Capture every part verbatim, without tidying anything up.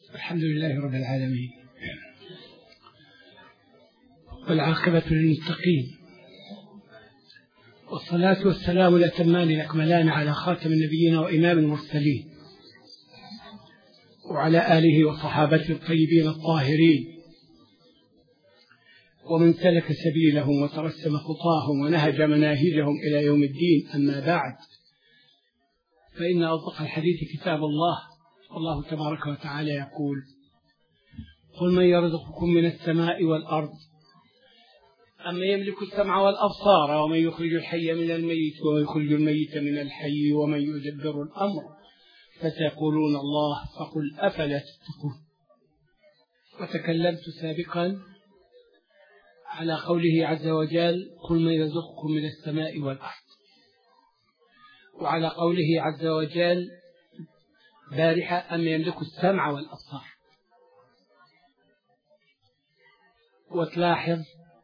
الحمد لله رب العالمين، والعاقبة للمتقين، والصلاة والسلام الأتمان الأكملان على خاتم النبيين وإمام المرسلين، وعلى آله وصحابته الطيبين الطاهرين، ومن سلك سبيلهم وترسم خطاهم ونهج مناهجهم إلى يوم الدين. أما بعد، فإن أصدق الحديث كتاب الله، والله تبارك وتعالى يقول: قل من يرزقكم من السماء والأرض أمن يملك السمع والأبصار ومن يخرج الحي من الميت ومن يخرج الميت من الحي ومن يدبر الأمر فسيقولون الله فقل أفلا تتقون. وتكلمت سابقا على قوله عز وجل: قل من يرزقكم من السماء والأرض، وعلى قوله عز وجل بارحة: أم يملك السمع والأبصار. وتلاحظ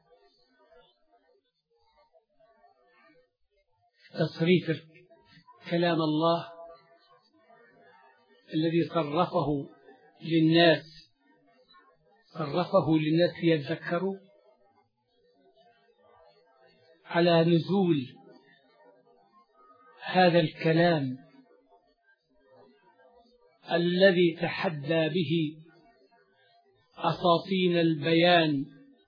تصريف كلام الله الذي صرفه للناس صرفه للناس ليذكروا على نزول هذا الكلام الذي تحدى به أساطين البيان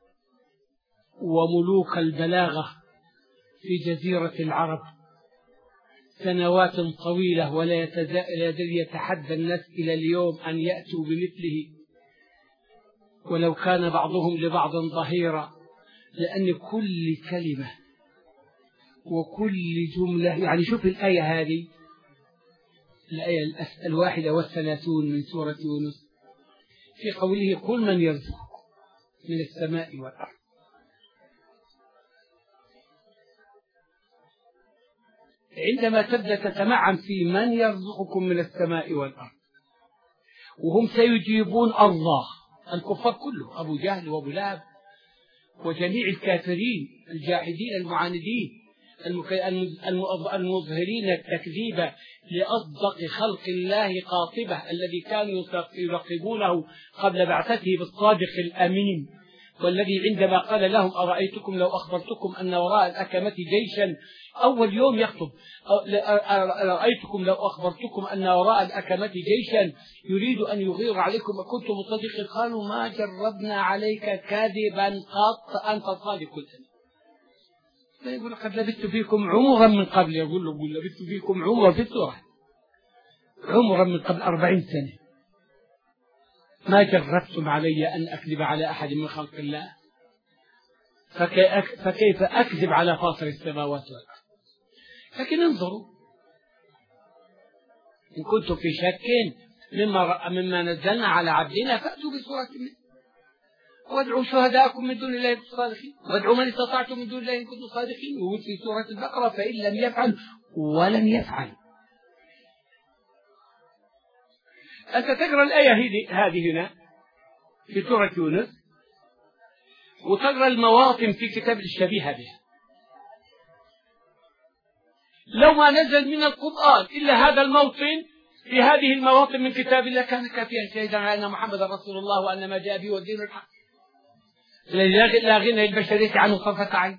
وملوك البلاغة في جزيرة العرب سنوات طويلة، ولا يزال يتحدى الناس إلى اليوم أن يأتوا بمثله ولو كان بعضهم لبعض ظهيرا، لأن كل كلمة وكل جملة، يعني شوف الآية هذه، الآية الواحدة والثلاثون من سورة يونس، في قوله: قل من يرزقكم من السماء والأرض. عندما تبدأ تتمعن في من يرزقكم من السماء والأرض، وهم سيجيبون الله، الكفار كله، أبو جهل وأبو لهب وجميع الكافرين الجاحدين المعاندين المظهرين التكذيب لأصدق خلق الله قاطبة، الذي كانوا يراقبونه قبل بعثته بالصادق الأمين، والذي عندما قال لهم: أرأيتكم لو أخبرتكم أن وراء الأكمة جيشا، أول يوم يخطب: أرأيتكم لو أخبرتكم أن وراء الأكمة جيشا يريد أن يغير عليكم أكنتم مصدقين؟ قالوا: ما جربنا عليك كاذبا قط، أنت صادق الأمين. يقول: قد لبثت فيكم عمرا من قبل، يقول له: قل لبثت فيكم عمرا في السورة، عمرا من قبل أربعين سنة، ما جربتم علي أن أكذب على أحد من خلق الله، فكيف أكذب على فاطر السماوات والأرض؟ لكن انظروا، إن كنتم في شك مما, مما نزلنا على عبدنا فأتوا بسورة منه، وادعوا شهداءكم من دون الله الصالحين، وادعوا من استطعتم من دون الله إن كنتم صادقين. وفي في سورة البقرة: فإن لم يفعل ولن يفعل. أنت تقرأ الآية هذه هنا في سورة يونس، وتقرأ المواطن في كتاب الشبيهة بها. لو ما نزل من القرآن إلا هذا الموطن في هذه المواطن من كتاب الله كان كافيا شهيدا على أن محمد رسول الله وأن ما جاء به والدين الحق، لا غنى البشرية عنه طرفة عين.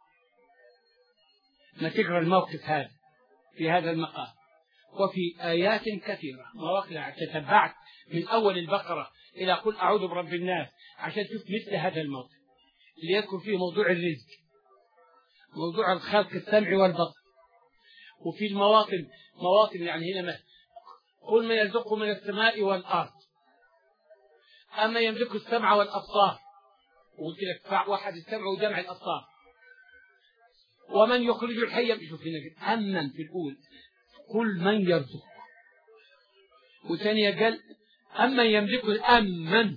ما تقرأ الموقف هذا في هذا المقام، وفي آيات كثيرة مواقع تتبعت من أول البقرة إلى قل أعوذ برب الناس عشان تشوف مثل هذا الموقف، ليذكر فيه موضوع الرزق، موضوع الخلق السمع والبصر. وفي المواطن مواطن يعني هنا مثل: قل من يرزقكم من السماء والأرض أما يملك السمع والأبصار، وقلت لك واحد السمع وجمع الأبصار، ومن يخرج الحي، شوف هنا أمن في الأول قل من يرزق، وثانية قال أمن يملك الأمن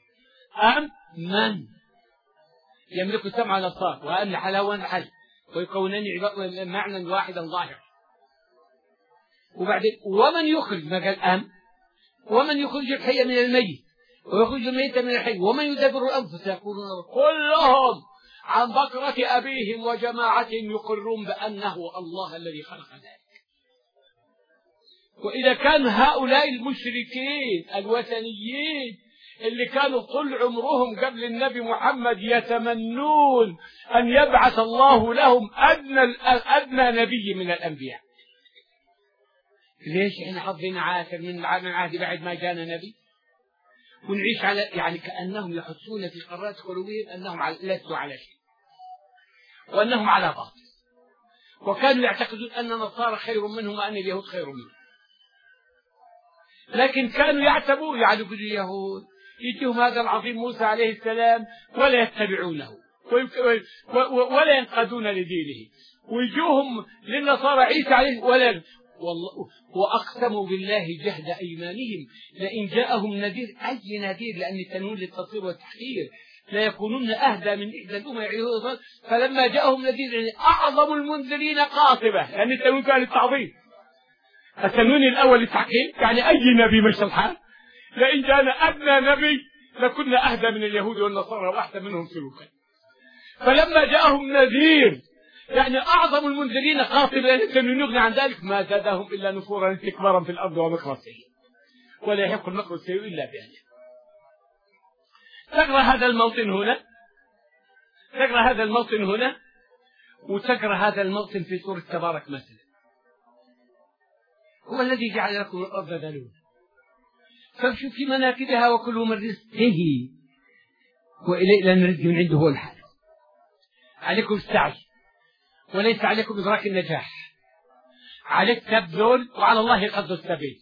أمن يملك السمع والأبصار، وأن حلاوة حل ويكونان معنى واحدا ظاهر. وبعدين ومن يخرج، ما قال أم، ومن يخرج الحي من الميت ويخرج الميت من الحي ومن يدبر الأمر فسيقولون كلهم عن بكرة أبيهم وجماعتهم يقرون بأنه الله الذي خلق ذلك. وإذا كان هؤلاء المشركين الوثنيين اللي كانوا طول عمرهم قبل النبي محمد يتمنون أن يبعث الله لهم أدنى أدنى نبي من الأنبياء، ليش إحنا حظنا عاثر من عهد بعد ما جانا نبي ونعيش على يعني كأنهم يحسون في قرارات قلوبهم أنهم لسوا على شيء وأنهم على باطل، وكانوا يعتقدون أن النصارى خير منهم وأن اليهود خير منهم، لكن كانوا يعتبرون يعني اليهود يجيهم هذا العظيم موسى عليه السلام ولا يتبعونه ولا ينقادون لدينه، ويجوهم للنصارى عيسى عليه ولا والله وأقسموا بالله جهد أيمانهم لئن جاءهم نذير، أي نذير لأن التنوين للتصوير والتحقير لا يكونون أهدى من إحدى الأمم يعيدون، فلما جاءهم نذير يعني أعظم المنذرين قاطبة، لأن التنوين كان للتعظيم، التنوين الأول للتحقيق يعني أي نبي مشى الحال، لئن جاءنا أدنى نبي لكنا أهدى من اليهود والنصارى وأحسن منهم سلوكا، فلما جاءهم نذير يعني أعظم المنذرين قاطبة، لأن التنوين يغني عن ذلك ما زادهم إلا نفورا استكبارا في الأرض ومكر السيء، ولا يحق المكر السيء إلا بأهله. تقرأ هذا الموطن هنا، تقرأ هذا الموطن هنا، وتقرأ هذا الموطن في سورة تبارك مثلا، هو الذي جعل لكم الأرض ذلولا فامشوا في مناكبها وكلوا من رزقه وإليه لأن الرزق من عنده هو الحال. عليكم السعي وليس عليكم إدراك النجاح، عليك تبذل وعلى الله قصد السبيل.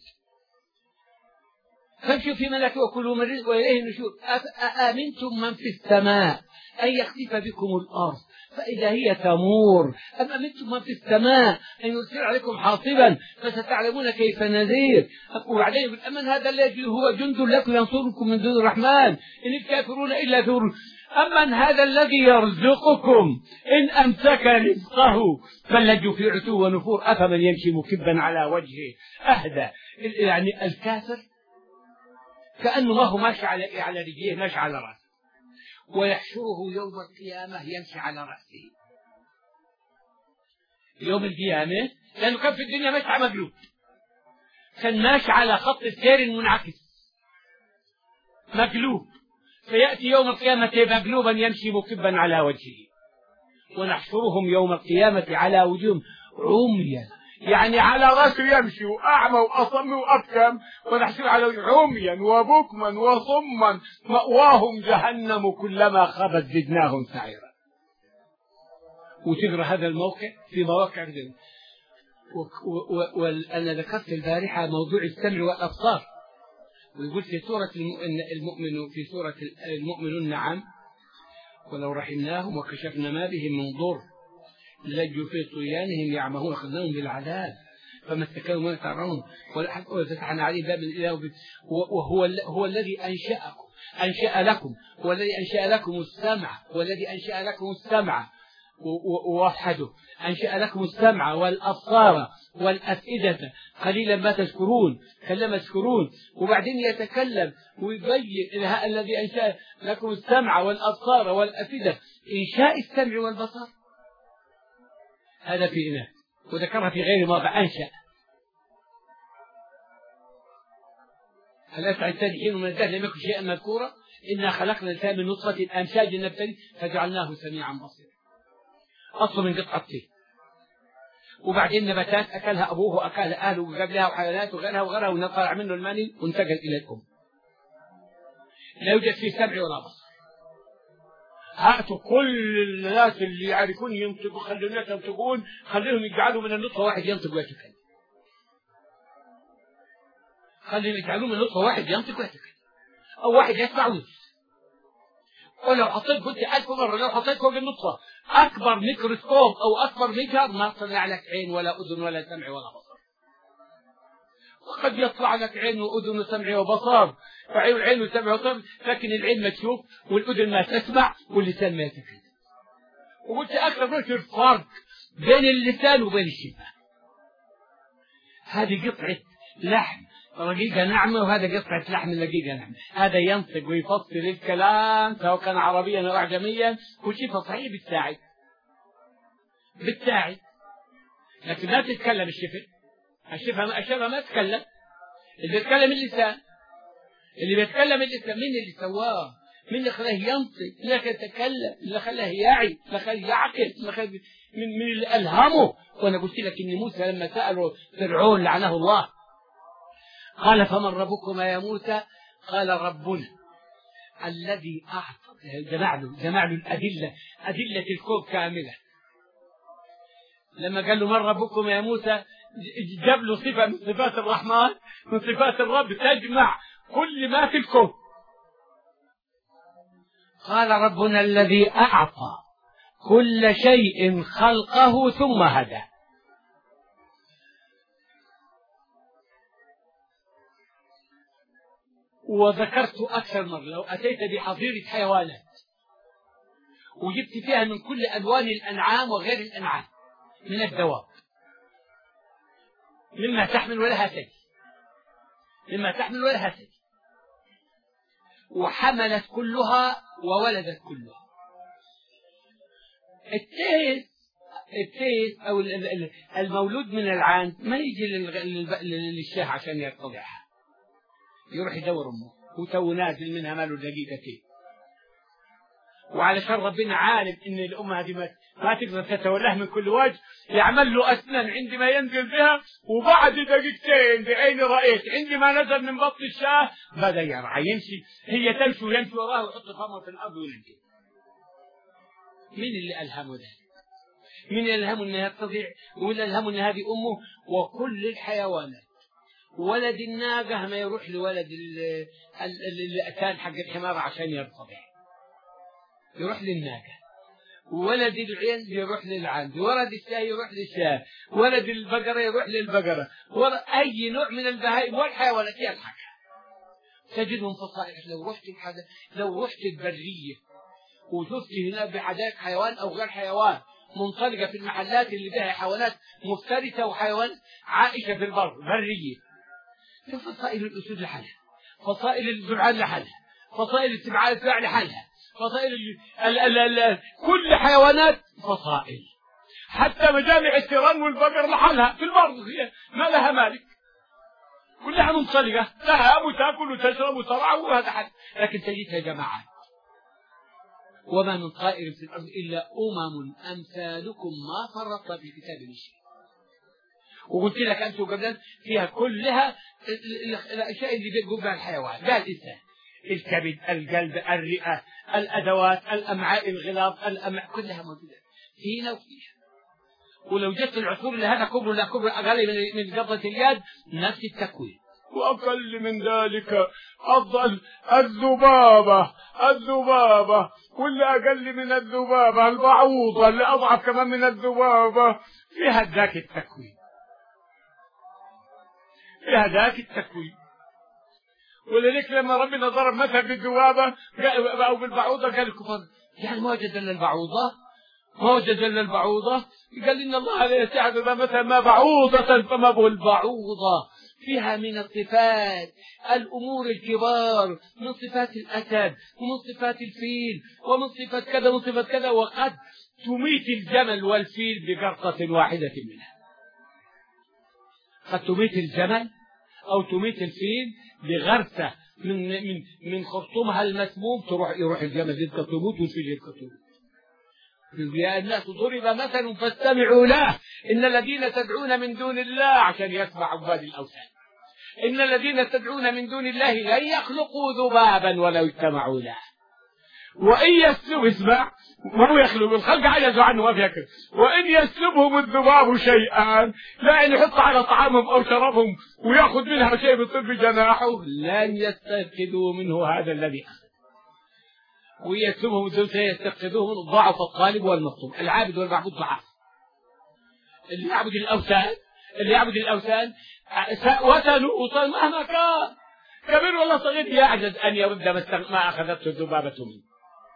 فامشوا في مناكبها وكلوا من رزقه وإليه النشور. أأمنتم من في السماء أن يخسف بكم الأرض فإذا هي تمور أم أمنتم من في السماء أن يرسل عليكم حاصبا فستعلمون كيف نذير. وبعدين أمن هذا الذي هو جند لكم ينصركم من دون الرحمن إن الكافرون إلا ذر أمن هذا الذي يرزقكم إن أمسك رزقه بل لجوا في عتو ونفور أفمن يمشي مكبا على وجهه أهدى. يعني الكافر كأنه ما هو ماشي على على رجليه ماشي على رأسه، ويحشره يوم القيامة يمشي على رأسه يوم القيامة، لأنه كان في الدنيا ماشي على مقلوب، كان ماشي على خط السير المنعكس مقلوب، فيأتي يوم القيامة مقلوبا يمشي مكبا على وجهه. ونحشرهم يوم القيامة على وجوههم عميا، يعني على رأسه يمشي وأعمى وأصم وأبكم، ونحشر على عميا وبكما وصما مأواهم جهنم كلما خبت زدناهم سعيرا. وتقرأ هذا الموقع في مواقع ذلك. وأنا ذكرت البارحة موضوع السمع والأبصار، ويقول في سورة المؤمن في سورة المؤمنون نعم ولو رحمناهم وكشفنا ما بهم من ضر لجوا في طغيانهم يعمهون أخذناهم بالعذاب فما استكانوا ما يتعرون وفتحنا عليه باب الإله وهو هو الذي أنشأكم أنشأ لكم هو الذي أنشأ لكم السمع هو الذي أنشأ لكم السمع ووحده أنشأ لكم السمع والأبصار والأفئدة قليلا ما تذكرون كلما تذكرون. وبعدين يتكلم ويبين الذي أنشأ لكم السمع والأبصار والأفئدة. إنشاء السمع والبصر هذا في إناء، وذكرها في غير موضع أنشأ. هل أسعى الإنسان حين من الدهر لم يكن شيئا مذكورا إنا خلقنا الإنسان من نطفة أمشاج نبتلي فجعلناه سميعا بصيرا. أصل من قطعته، وبعدين نباتات أكلها أبوه وأكلها أهله وقبلها وحيوانات وغيرها وغيرها ونطلع منه المني وانتقل إلى الأم. لا يوجد فيه سمع ولا بصر. هاتوا كل الناس اللي يعرفون ينطقوا خلوا الناس ينطقون خليهم يجعلوا من النطفة واحد ينطق ويتكلم. خليهم يجعلوا من النطفة واحد ينطق ويتكلم أو واحد يسمع ويسمع. ولو حطيت قلت ألف مرة لو حطيت فوق النطفة أكبر ميكروسكوب أو أكبر ميكر ما طلع لك عين ولا أذن ولا سمع ولا بصر. وقد يطلع لك عين وأذن وسمع وبصر، فعين العين وسمع وبصر، لكن العين ما تشوف والأذن ما تسمع واللسان ما يتكلم. وقلت أكثر من الفرق بين اللسان وبين الشفاه. هذه قطعة لحم رقيقة ناعمة وهذا قطعة لحم رقيقة ناعمة. هذا ينطق ويفصل الكلام سواء كان عربيا أو أعجميا كل شيء صحيح بالساعد بالساعد، لكن لا تتكلم الشفة أشوفها أشوفها ما تتكلم. اللي بيتكلم اللسان، اللي بيتكلم اللسان مين اللي سواه؟ مين اللي خلاه ينطق؟ اللي خلاه يتكلم، اللي خلاه يعي، اللي خلاه يعقل، اللي خلاه من من اللي ألهمه. وأنا قلت لك إن موسى لما سأله فرعون لعنه الله قال فمن ربكما يا موسى؟ قال ربنا الذي أعطى. جمع له جمع له الأدلة، أدلة الكون كاملة. لما قال له من ربكما يا موسى جاب له صفة من صفات الرحمن، من صفات الرب تجمع كل ما في الكون. قال ربنا الذي أعطى كل شيء خلقه ثم هدى. وذكرت أكثر مرة لو أتيت بحظيرة حيوانات وجبت فيها من كل ألوان الأنعام وغير الأنعام من الدواب مما تحمل ولها ثدي، مما تحمل ولها ثدي، وحملت كلها وولدت كلها. التيس التيس أو المولود من العان ما يجي للشاه عشان يرتضعها، يروح يدور أمه وتو نازل منها ماله دقيقتين. وعلشان ربنا عالم إن الأم هذه ما ما تقدر تتولاه من كل وجه، يعمل له أسنان عندما ينزل بها، وبعد دقيقتين بعيني رأيت عندما نزل من بطن الشاه بدأ يرعى يمشي، هي تمشي ويمشي وراه ويحط فمه في الأرض وينزل. مين اللي ألهمه ده؟ مين اللي ألهمه إنها تضيع؟ ولا ألهمه إن هذه أمه؟ وكل الحيوانات ولد الناقة ما يروح لولد الأتان حق الحمار عشان يرتضع، يروح للناقة. ولد العين يروح للعند، ولد الشاه يروح للشاه، ولد البقرة يروح للبقرة، أي نوع من البهائم والحيوانات يلحقها. تجدهم فصائح. لو رحت الحد... لو رحت البرية وشفت هنا بحدائق حيوان أو غير حيوان منطلقة في المحلات اللي بها حيوانات مفترسة وحيوان عائشة في البر برية، فصائل الأسود لحالها، فصائل الذعان لحالها، فصائل السبعان الفاع لحالها، فصائل ال ال ال ال كل حيوانات فصائل، حتى مجامع الثيران والبقر لحالها في البر ما لها مالك، كلها منطلقة تهاب وتأكل وتشرب وترعى وهذا حد. لكن تجدها جماعات. وما من طائر في الأرض إلا أمم أمثالكم ما فرطنا في كتاب من شيء. وقلت لك أنتم قبل فيها كلها الأشياء اللي بيقوم بها الحيوان، قال الإنسان الكبد، القلب، الرئة، الأدوات، الأمعاء، الغلاظ، الأمعاء كلها موجودة فينا وفيها. ولو جت العصور اللي هذا كبر لا كبر أقل من قبضة اليد نفس التكوين. وأقل من ذلك أفضل الذبابة، الذبابة واللي أقل من الذبابة البعوضة اللي أضعف كمان من الذبابة فيها ذاك التكوين، فيها ذاك التكوين. ولذلك لما ربنا ضرب مثل بالذبابة أو بالبعوضة قال الكفار يعني ما وجد إلا البعوضة، ما وجد إلا البعوضة. قال إن الله لا يساعد مثل ما بعوضة فما هو البعوضة. فيها من الصفات الأمور الكبار، من صفات الأسد ومن صفات الفيل ومن صفات كذا ومن صفات كذا، وقد تميت الجمل والفيل بقرطة واحدة منها. قد تميت الجمل أو تميت الفيل بغرسة من من من خرطومها المسموم، تروح يروح الجمل يبقى تموت والفيل يبقى تموت. يا الناس ضرب مثل فاستمعوا له إن الذين تدعون من دون الله، عشان يسمع عباد الأوثان، إن الذين تدعون من دون الله لن يخلقوا ذبابا ولو اجتمعوا له وإن يسلبوا اسمع ما هو يخلق الخلق عجزوا عنه ما فيكر وإن يسلبهم الذباب شيئا لا أن يحط على طعامهم أو شرابهم ويأخذ منها شيء بطب جناحه لن يستفقدوا منه هذا الذي أخذ. ويسلبهم الذباب يستفقدوه من ضعف الطالب والمطلوب. العابد والمعبود ضعف. اللي يعبد الأوثان اللي يعبد الأوثان وثنوا وصل مهما كان كبير ولا صغير يعجز أن يرد ما أخذته الذبابة منه.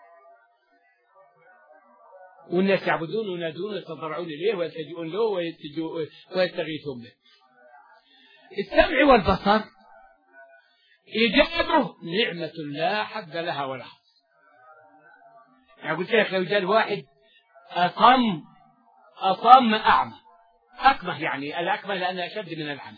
والناس يعبدون وينادون ويتضرعون إليه ويلتجئون له ويستغيثون به. السمع والبصر إيجاده نعمة لا حد لها ولا حد. يعني قلت لك لو جاء واحد أصم أصم أعمى أكمه، يعني الأكمه لأنها أشد من العمى،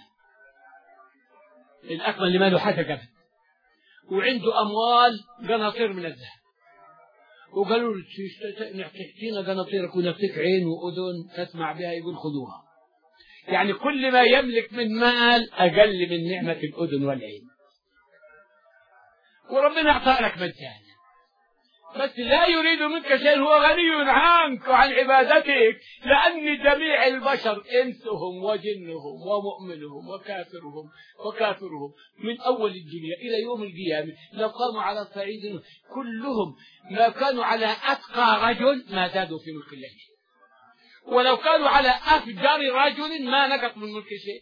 الأكمه اللي ما له حاجة قبل، وعنده أموال قناطير من الذهب، وقالوا له نعطينا قناطيرك ونعطيك عين وأذن تسمع بها، يقول خذوها. يعني كل ما يملك من مال أقل من نعمة الأذن والعين، وربنا أعطى لك مجانا، بس لا يريد منك شيء، هو غني عنك وعن عبادتك، لأن جميع البشر إنسهم وجنهم ومؤمنهم وكافرهم وكافرهم من أول الدنيا إلى يوم القيامة لو قاموا على الصعيد كلهم ما كانوا على أتقى رجل ما زادوا في ملك الله، ولو كانوا على أفجر رجل ما نقص من ملك شيء.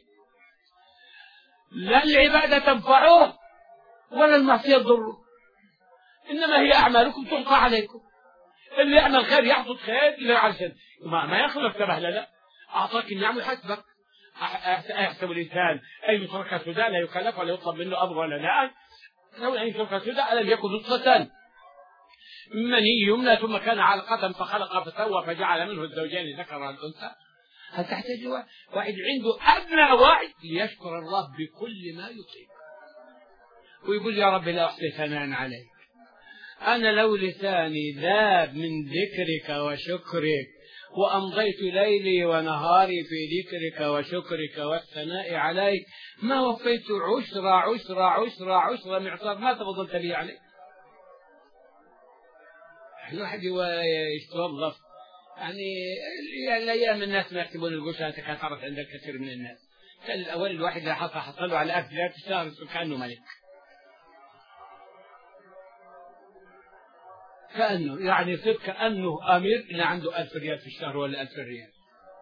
لا العبادة تنفعه ولا المعصية تضره، إنما هي أعمالكم تلقى عليكم، اللي يعمل خير يحصد خير، اللي يعمل شر ما, ما يخلف تبهلا. لا أعطاك النعم وحسبك. أحسب الإنسان أن يترك سدى لا يكلف ولا يطلب منه أمر ولا لا، لو أن يترك سدى ألم يكن نطفة مني يمنى ثم كان علقة فخلق فسوى فجعل منه الزوجين الذكر والأنثى. هل تحتاج واحد عنده أدنى وعي ليشكر الله بكل ما يطيق ويقول يا رب لا أحصي ثناء عليك، أنا لو لساني ذاب من ذكرك وشكرك، وأمضيت ليلي ونهاري في ذكرك وشكرك والثناء عليك، ما وفيت عشر عشر عشر عشر معصار ما تفضلت لي عليك. الواحد يتوظف يعني الأيام الناس ما يكتبون القشة تكاثرت عند الكثير من الناس. كان الأول الواحد اللي حصل حصلوا على أكل لا تشتهر كأنه ملك، كأنه يعني يصير كأنه أمير اللي عنده ألف ريال في الشهر ولا ألف ريال،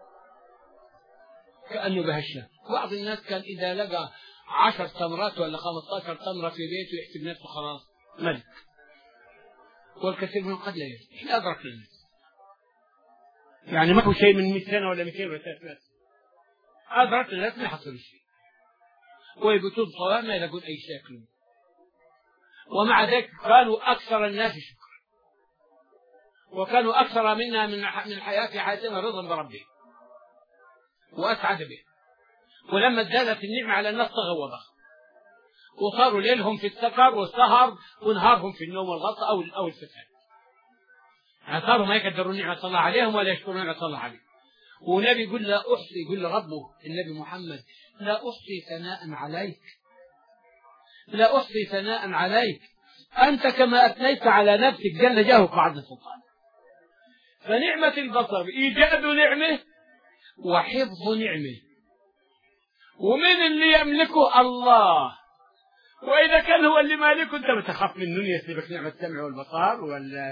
كأنه بهالشهر. بعض الناس كان إذا لقى عشر تمرات ولا خمسة عشر تمرة في بيته يحسب نفسه خلاص ملك، والكثير من قد لا يجد. إحنا أدركنا الناس يعني ما هو شيء من مئة سنة ولا مئتين ولا ثلاثمائة، أدركنا الناس ما حصل شيء، ويبتون صواب ما يلاقون أي شيء يأكلون، ومع ذلك كانوا أكثر الناس شكرا، وكانوا أكثر منا من من حياة حياتنا رضا بربه وأسعد به. ولما ازدادت النعمة على الناس تغوضها وصاروا ليلهم في السكر والسهر ونهارهم في النوم والغطاء أو أو الفساد، صاروا ما يقدرون نعمة الله عليهم ولا يشكرون نعمة الله عليهم. والنبي يقول لا أحصي، يقول لربه النبي محمد لا أحصي ثناء عليك، لا أحصي ثناء عليك، أنت كما أثنيت على نفسك جل جاهك بعد السلطان. فنعمة البصر إيجاد نعمة وحفظ نعمة، ومن اللي يملكه الله، وإذا كان هو اللي مالكه أنت بتخاف منه يسلبك نعمة السمع والبصر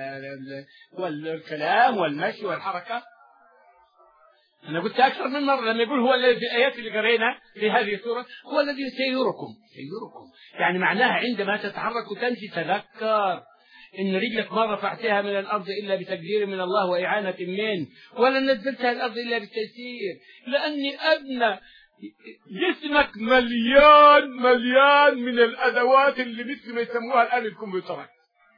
والكلام والمشي والحركة. أنا قلت أكثر من مرة لما يقول هو الذي في الآيات اللي قرينا في هذه السورة هو الذي سيركم سيركم، يعني معناها عندما تتحرك وتمشي تذكر إن رجلك ما رفعتها من الأرض إلا بتقدير من الله وإعانة منه، ولا نزلتها الأرض إلا بالتيسير، لأني أدنى جسمك مليان مليان من الأدوات اللي مثل ما يسموها الآن الكمبيوترات،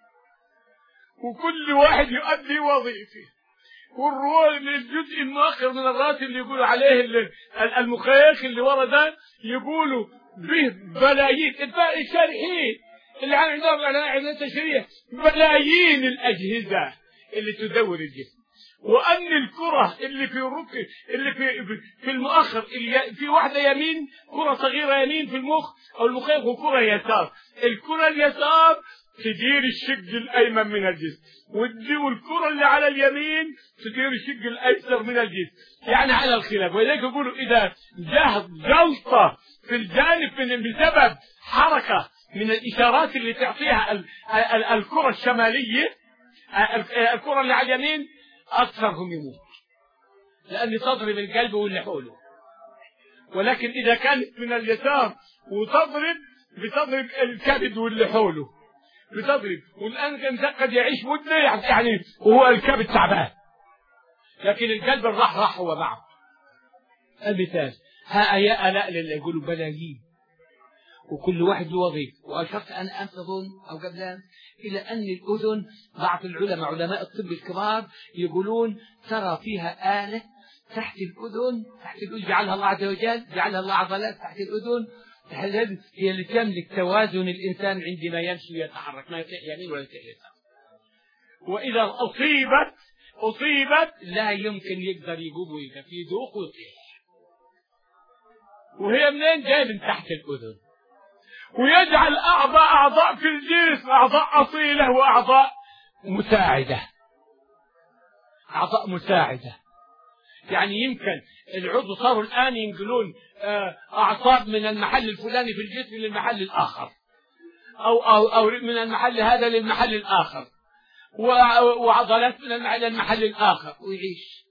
وكل واحد يؤدي وظيفة، والروح الجزء المؤخر من الراس اللي يقولوا عليه المخيخ اللي ورا ده يقولوا به بلايين الشارحين اللي عندهم على تشريح بلايين الأجهزة اللي تدور الجسم، وأن الكرة اللي في الركب اللي في في المؤخر اللي في واحدة يمين كرة صغيرة يمين في المخ أو المخيخ وكرة يسار، الكرة اليسار تدير الشق الأيمن من الجسم، والكرة اللي على اليمين تدير الشق الأيسر من الجسم، يعني على الخلاف. ولذلك يقولوا إذا جاء جلطة في الجانب بسبب حركة من الإشارات اللي تعطيها الكرة الشمالية الكرة اللي على اليمين أكثرهم يموت، لأن تضرب القلب واللي حوله. ولكن إذا كانت من اليسار وتضرب بتضرب الكبد واللي حوله بتضرب، والآن كان قد يعيش مدة يعني وهو الكبد تعبان، لكن القلب الراح راح هو معه. المثال ها يا ألاء اللي يقولوا بلايين وكل واحد له وظيفة. وأشرت أنا أنت أظن أو قبل إلى أن الأذن بعض العلماء علماء الطب الكبار يقولون ترى فيها آلة تحت الأذن، تحت الأذن جعلها الله عز وجل، جعلها الله عضلات تحت الأذن، هي اللي تملك توازن الإنسان عندما يمشي ويتحرك، ما يطيح يمين ولا يطيح يسار. وإذا أصيبت أصيبت لا يمكن يقدر يقوم ويقف، يدوخ ويطيح. وهي منين؟ جاي من تحت الأذن. ويجعل أعضاء أعضاء في الجسم، أعضاء أصيلة وأعضاء مساعدة، أعضاء مساعدة. يعني يمكن العضو صاروا الآن ينقلون أعصاب من المحل الفلاني في الجسم للمحل الآخر، أو أو أو من المحل هذا للمحل الآخر، وعضلات من المحل للمحل الآخر، ويعيش.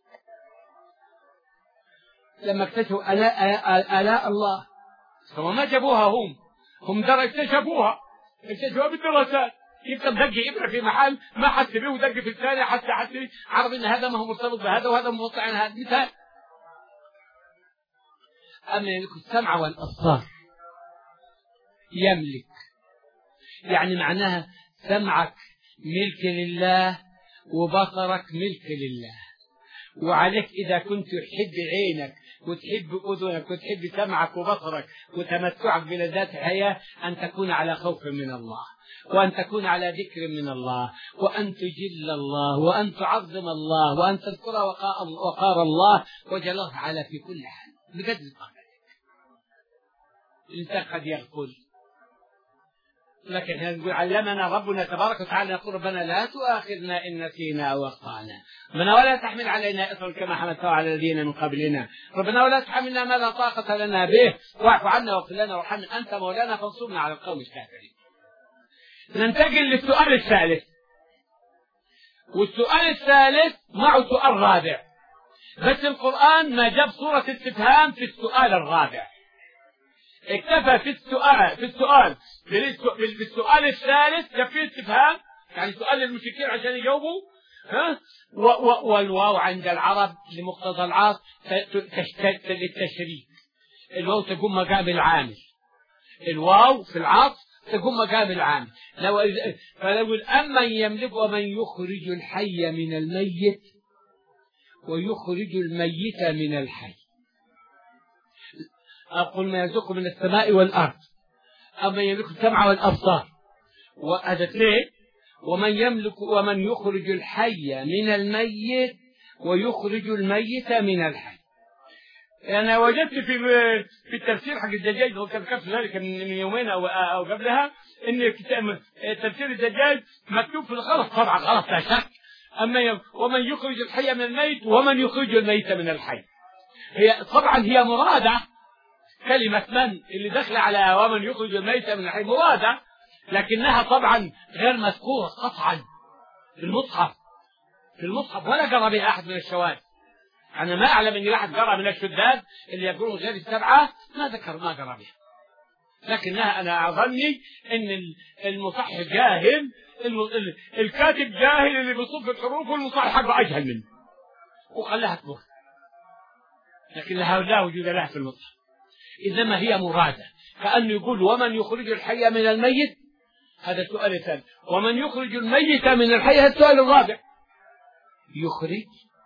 لما اكتشفوا آلاء آلاء الله، هم ما جابوها هم هم درى اكتشفوها اكتشفوها بالدراسات. يمكن دق إبرة في محل ما حس به، ودق في الثاني حتى حتى عرف إن هذا ما هو مرتبط بهذا وهذا موقع عن هذا. مثال. أما يملك السمع والأبصار، يملك، يعني معناها سمعك ملك لله وبصرك ملك لله. وعليك إذا كنت تحب عينك وتحب أذنك وتحب سمعك وبصرك وتمتعك بلذات الحياة أن تكون على خوف من الله، وأن تكون على ذكر من الله، وأن تجل الله، وأن تعظم الله، وأن تذكر وقار الله وجلاله على في كل حال بقدر طاقتك. الإنسان قد يغفل، لكن احنا نقول علمنا ربنا تبارك وتعالى، يقول ربنا لا تؤاخذنا إن نسينا أو أخطأنا، ربنا ولا تحمل علينا إصرا كما حملته على الذين من قبلنا، ربنا ولا تحملنا ما لا طاقة لنا به، واعف عنا واغفر لنا وارحمنا أنت مولانا فانصرنا على القوم الكافرين. ننتقل للسؤال الثالث، والسؤال الثالث معه سؤال رابع، بس القرآن ما جاب صورة استفهام في السؤال الرابع، اكتفى في السؤال في السؤال بالسؤال الثالث جاب فيه استفهام، يعني سؤال للمشركين عشان يجاوبوا، ها، والواو عند العرب لمقتضى العاطف للتشريك، الواو تقوم مقام العامل، الواو في العاطف تقوم مقام العامل. لو فلو أمن يملك ومن يخرج الحي من الميت ويخرج الميت من الحي، أقول ما يرزقه من السماء والأرض، أما يملك السمع والأبصار، وهذا اثنين، ومن يملك ومن يخرج الحي من الميت ويخرج الميت من الحي. أنا وجدت في في التفسير حق الدجاج، وكان كتبت ذلك من يومين أو أو قبلها، إن تفسير الدجاج مكتوب في الغلط، طبعا غلط لا شك، أما ومن يخرج الحي من الميت ومن يخرج الميت من الحي، هي طبعا هي مرادة، كلمة من اللي دخل على ومن يخرج الميت من الحي مرادة، لكنها طبعا غير مذكورة قطعا في المصحف في المصحف ولا قرأ بها أحد من الشواذ. أنا ما أعلم أن أحد قرأ من الشذاذ اللي يقولون غير السبعة، ما ذكر ما قرأ بها، لكنها أنا أظني أن المصحف جاهل، الكاتب جاهل اللي بيصف الحروف، والمصحف حقه أجهل منه وخلاها تمر، لكن لها لا وجود لها في المصحف، إنما هي مرادة، كأنه يقول ومن يخرج الحي من الميت، هذا السؤال الثالث، ومن يخرج الميت من الحي، هذا السؤال الرابع. يخرج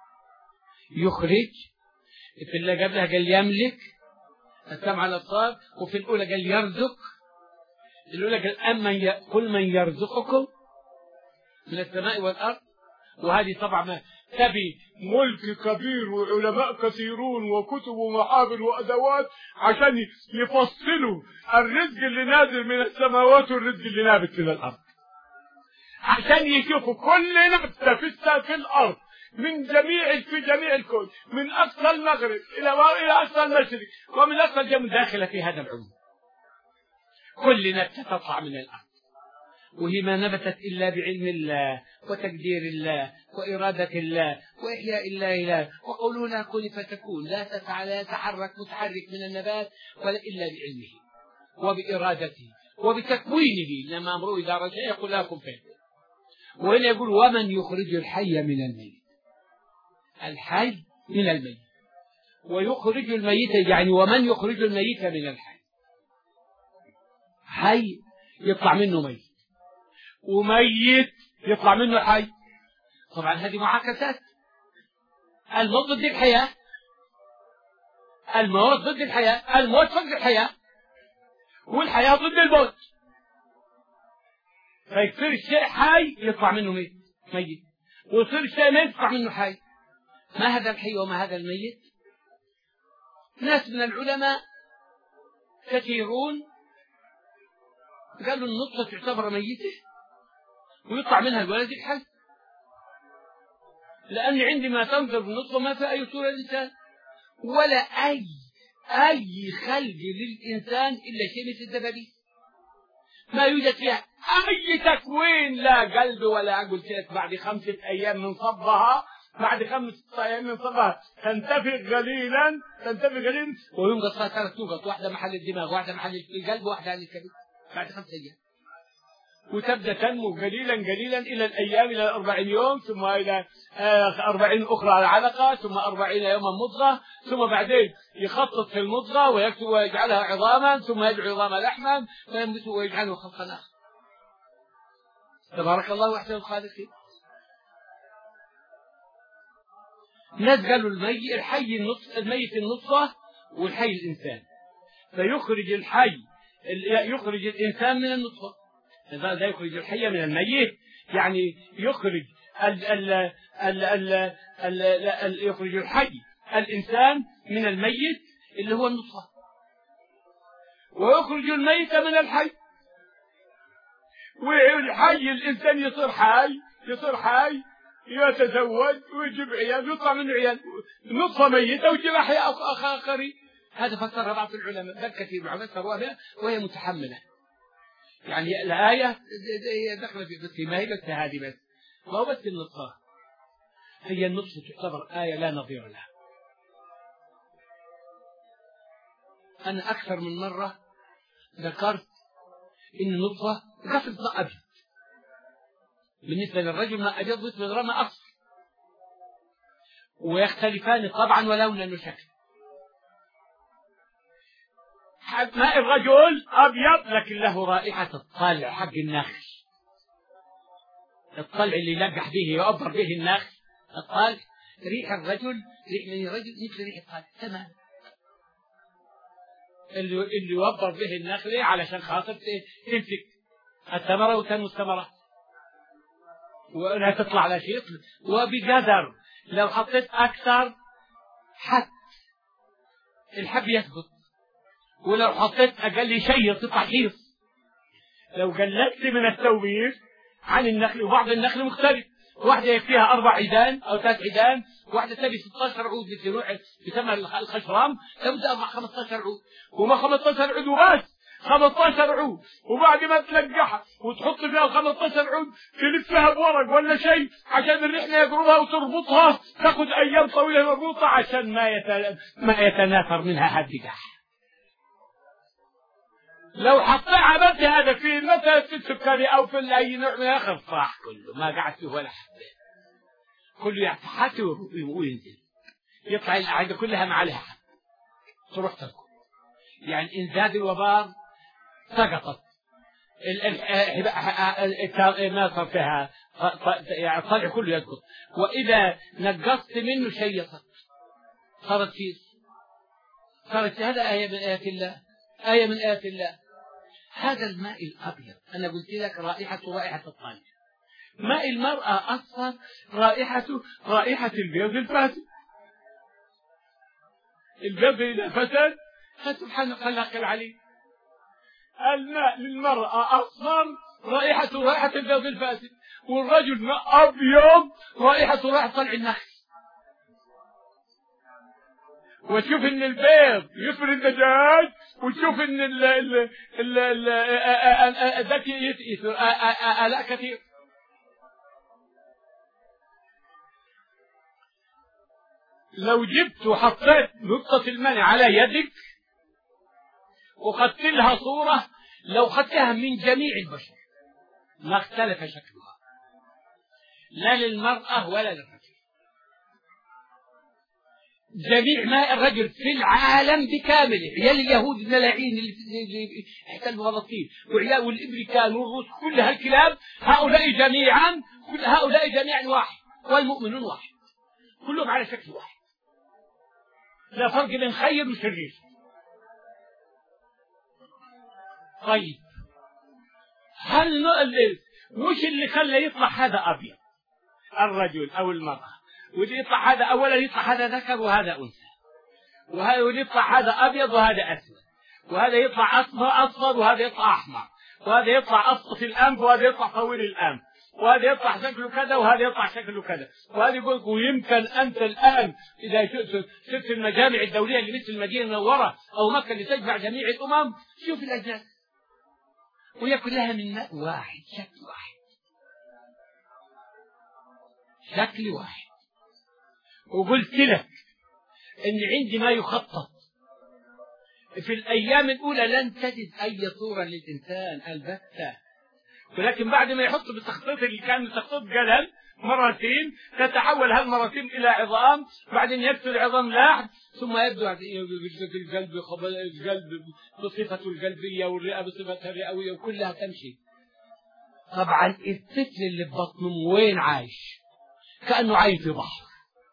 يخرج في اللي قبلها قال يملك السمع الأبصار، وفي الأولى قال يرزق، الأولى قال أمن قل من يرزقكم من السماء والأرض، وهذه طبعا ما تبي ملك كبير وعلماء كثيرون وكتب ومحابر وأدوات عشان يفصلوا الرزق اللي نازل من السماوات والرزق اللي نابت من الأرض، عشان يشوفوا كل نبتة في في الأرض من جميع في جميع الكون، من أقصى المغرب إلى إلى أقصى المشرق، ومن أقصى الجنوب داخلة في هذا العموم، كل نبتة تطلع من الأرض، وهي ما نبتت إلا بعلم الله وتقدير الله وإرادة الله وإحياء الله إله، وقوله لا كن فتكون، لا تفعل لا يتحرك متحرك من النبات ولا إلا بعلمه وبإرادته وبتكوينه، لما أمره إذا رجع يقول لا كن فيكون. وهنا يقول ومن يخرج الحي من الميت، الحي من الميت، ويخرج الميت، يعني ومن يخرج الميت من الحي، حي يطلع منه ميت، وميت يطلع منه حي، طبعا هذه معاكسات، الموت ضد الحياة الموت ضد الحياة، الموت ضد الحياة، والحياة ضد الموت. فيصير الشيء حي يطلع منه ميت ميت، ويصير الشيء ميت يطلع منه حي. ما هذا الحي وما هذا الميت؟ ناس من العلماء كثيرون قالوا النطفة تعتبر ميتة ويطلع منها الولد الحي، لأن عندما تنظر النطفة ما في أي صورة للإنسان ولا أي أي خلق للإنسان إلا شيء مثل الدبابيس، ما يوجد فيها أي تكوين، لا قلب ولا قلت لك بعد خمسة أيام من صبها بعد خمسة أيام من صبها تنتفخ قليلا تنتفخ قليلا وينقص فيها ثلاث نقط، واحدة محل الدماغ، واحدة محل القلب، واحدة على الكبد بعد خمسة أيام، وتبدأ تنمو قليلا قليلا إلى الأيام، إلى أربعين يوم، ثم إلى أربعين أخرى على علقة، ثم أربعين يوما مضغة، ثم بعدين يخطط في المضغة ويكتب ويجعلها عظاما، ثم يجعل عظاما لحما فينبت ويجعله خلقا آخر. تبارك الله أحسن الخالقين. ناس قالوا الميت الحي النص الميت النطفة والحي الإنسان، فيخرج الحي يخرج الإنسان من النطفة، هذا يخرج الحي من الميت، يعني يخرج ال ال ال ال ال ال يخرج الحي الإنسان من الميت اللي هو النطفة، ويخرج الميت من الحي، والحي الإنسان يصير حي يصير حي يتزوج ويجيب عيال يطلع منه عيال، نطفة ميتة ويجيب أحياء آخرين. هذا فسرها بعض العلماء، بل كثير من العلماء فسروها وهي متحملة، يعني الآية دخلت في ما هي بس هذه بس، ما هو بس النطفة، هي النطفة تعتبر آية لا نظير لها. أنا أكثر من مرة ذكرت إن النطفة قصد ماء أبيض، بالنسبة للرجل ماء أبيض بالنسبة للرجل ماء أصفر، ويختلفان طبعا ولونا وشكلا. ماء الرجل أبيض لكن له رائحة الطلع حق النخل، الطلع اللي يلقح به يعبر به النخل، الطلع ريح الرجل ريح من الرجل مثل ريح الطلع تمام، اللي اللي يعبر به النخل علشان خاطر تمسك الثمرة وتنمو الثمرة ولا تطلع على شيء. وبقدر لو حطيت أكثر حت الحب يسقط، ولو حطيت أقل شيء تطلع حيص. لو قللت من التوبير عن النخل، وبعض النخل مختلف، واحدة يكفيها أربع عيدان أو ثلاث عيدان، واحدة تبي ستة عشر عود بتروح بثمن الخشرام تبدأ أربع خمسة عشر عود، وما خمسة عشر عود وبس خمسة عشر عود، وبعد ما تلقحها وتحط فيها خمسة عشر عود تلفها بورق ولا شيء عشان الرحلة يقربها وتربطها، تاخذ أيام طويلة مربوطة عشان ما يت... ما يتناثر منها حد قح. لو حطيت عملت هذا في مثلا في السكري او في اي نوع من اخر صاح كله ما قعد فيه ولا حبه، كله يحته وينزل يطلع القاعده كلها ما عليها حب تروح تاكل. يعني ان زاد الوبار سقطت ما صار فيها يعني الطلع كله يسقط، واذا نقصت منه شيطت صارت فيه صارت. هذا آية من آيات الله، آية من آيات الله. هذا الماء الأبيض أنا قلت لك رائحته رائحة الطلع، ماء المرأة أصفر رائحته رائحة البيض الفاسد، البيض إذا فسد فسبحان خلق العليم. الماء للمرأة أصفر رائحته رائحة البيض الفاسد، والرجل ماء أبيض رائحته رائحة طلع النخل. وتشوف ان البيض يفرد الدجاج، وتشوف ان ال ال ال الذكي يثير آلاء كثير. لو جبت وحطيت نقطة المنع على يدك وخدت لها صورة، لو خدتها من جميع البشر ما اختلف شكلها لا للمرأة ولا للرجل. جميع ماء الرجل في العالم بكامله، عيال اليهود الملاعين اللي احتلوا فلسطين وعيال والامريكان والروس كل هالكلاب، هؤلاء جميعا كل هؤلاء جميعا واحد، والمؤمنون واحد، كلهم على شكل واحد. لا فرق بين خير وشرير. طيب هل نقلل وش اللي خلى يطلع هذا أبيض الرجل أو المرأة، واللي يطلع هذا أولا يطلع هذا ذكر وهذا أنثى، وهذا يطلع هذا أبيض وهذا أسود، وهذا يطلع أصفر أصفر وهذا يطلع أحمر، وهذا يطلع أسقط الأنف وهذا يطلع طويل الأنف، وهذا يطلع شكله كذا وهذا يطلع شكله كذا، وهذا يقول ويمكن أنت الآن إذا شفت المجامع الدولية اللي مثل المدينة المنورة أو مكة اللي تجمع جميع الأمم، شوف الأجناس وهي كلها من ماء واحد، شكل واحد، شكل واحد. وقلت لك إن عندي ما يخطط في الأيام الأولى لن تجد أي صورة للإنسان البتة، ولكن بعد ما يحط بالتخطيط اللي كان تخطيط قلم مرتين تتحول هالمرتين إلى عظام، بعدين يكسر العظام لاحد، ثم يبدو القلب القلب بصفته القلبية والرئة بصفتها الرئوية وكلها تمشي. طبعا الطفل اللي ببطنه وين عايش؟ كأنه عايم في بحر،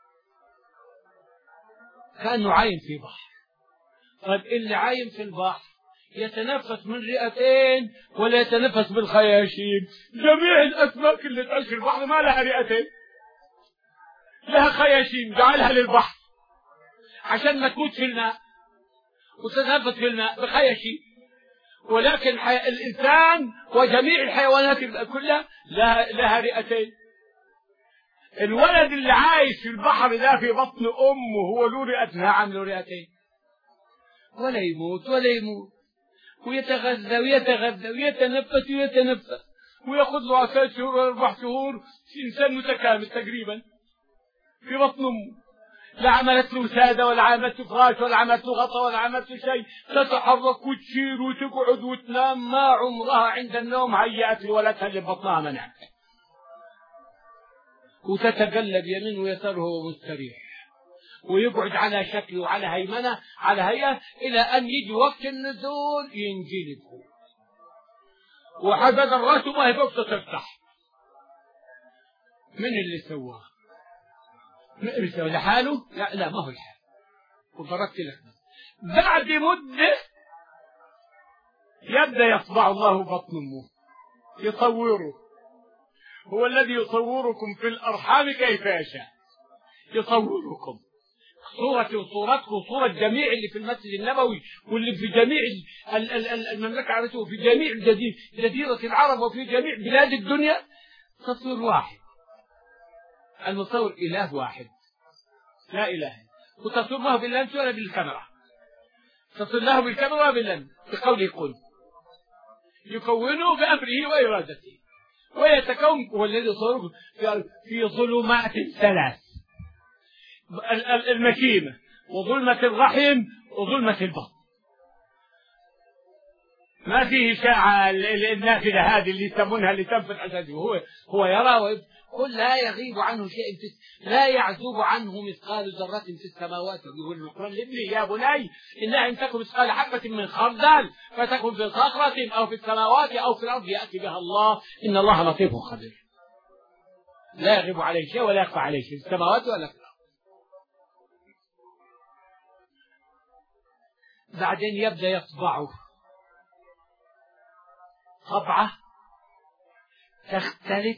كأنه عايم في بحر. طيب اللي عايم في البحر يتنفس من رئتين ولا يتنفس بالخياشيم؟ جميع الأسماك اللي تعيش في البحر ما لها رئتين، لها خياشيم جعلها للبحر عشان ما تموت في الماء وتتنفس في الماء بخياشيم. ولكن الإنسان وجميع الحيوانات كلها لها, لها رئتين. الولد اللي عايش في البحر ده في بطن أمه هو له رئة؟ نعم له رئتين، ولا يموت ولا يموت، ويتغذى ويتغذى ويتنفس ويتنفس ويأخذ له ثلاث شهور وأربع شهور إنسان متكامل تقريبا في بطن أمه، لا عملت له سادة ولا عملت له فراش ولا عملت له غطا ولا عملت له شيء، تتحرك وتشير وتقعد وتنام، ما عمرها عند النوم هيأت لولدها اللي بطنها منعك، وتتقلب يمين ويسار وهو مستريح، ويقعد على شكل وعلى هيمنة على هيئة إلى أن يجي وقت النزول ينجلب، وحدد الرأس ما هي بقى تفتح. من اللي سواه؟ من سواه لحاله؟ لا لا ما هو لحاله، وضربت لك. بعد مدة يبدأ يطبع الله بطن أمه يصوره، هو الذي يصوركم في الأرحام كيف يشاء، يصوركم صورتي وصورتكم وصورة جميع اللي في المسجد النبوي واللي في جميع المملكة العربية وفي جميع جزيرة العرب وفي جميع بلاد الدنيا، تصوير واحد، المصور إله واحد لا إله، وتصوير ما هو باللمس ولا بالكاميرا، تصوير له بالكاميرا ولا باللمس، بقوله يكون يكونه بأمره وإرادته ويتكون، هو الذي يصوره في ظلمات ثلاث، المكيمة وظلمة الرحم وظلمة البطن، ما فيه إشاعة النافذة هذه اللي يسمونها اللي تنفذ عشان هو هو يرى قل لا يغيب عنه شيء في لا يعزب عنه مثقال ذرة في السماوات. يقول القرآن لابني يا بني إنها إن تكن مثقال حبة من خردل فتكن في صخرة أو في السماوات أو في الأرض يأتي بها الله إن الله لطيف خبير. لا يغيب عليه شيء ولا يخفى عليه شيء في السماوات ولا في الأرض. بعدين يبدأ يطبعه طبعة تختلف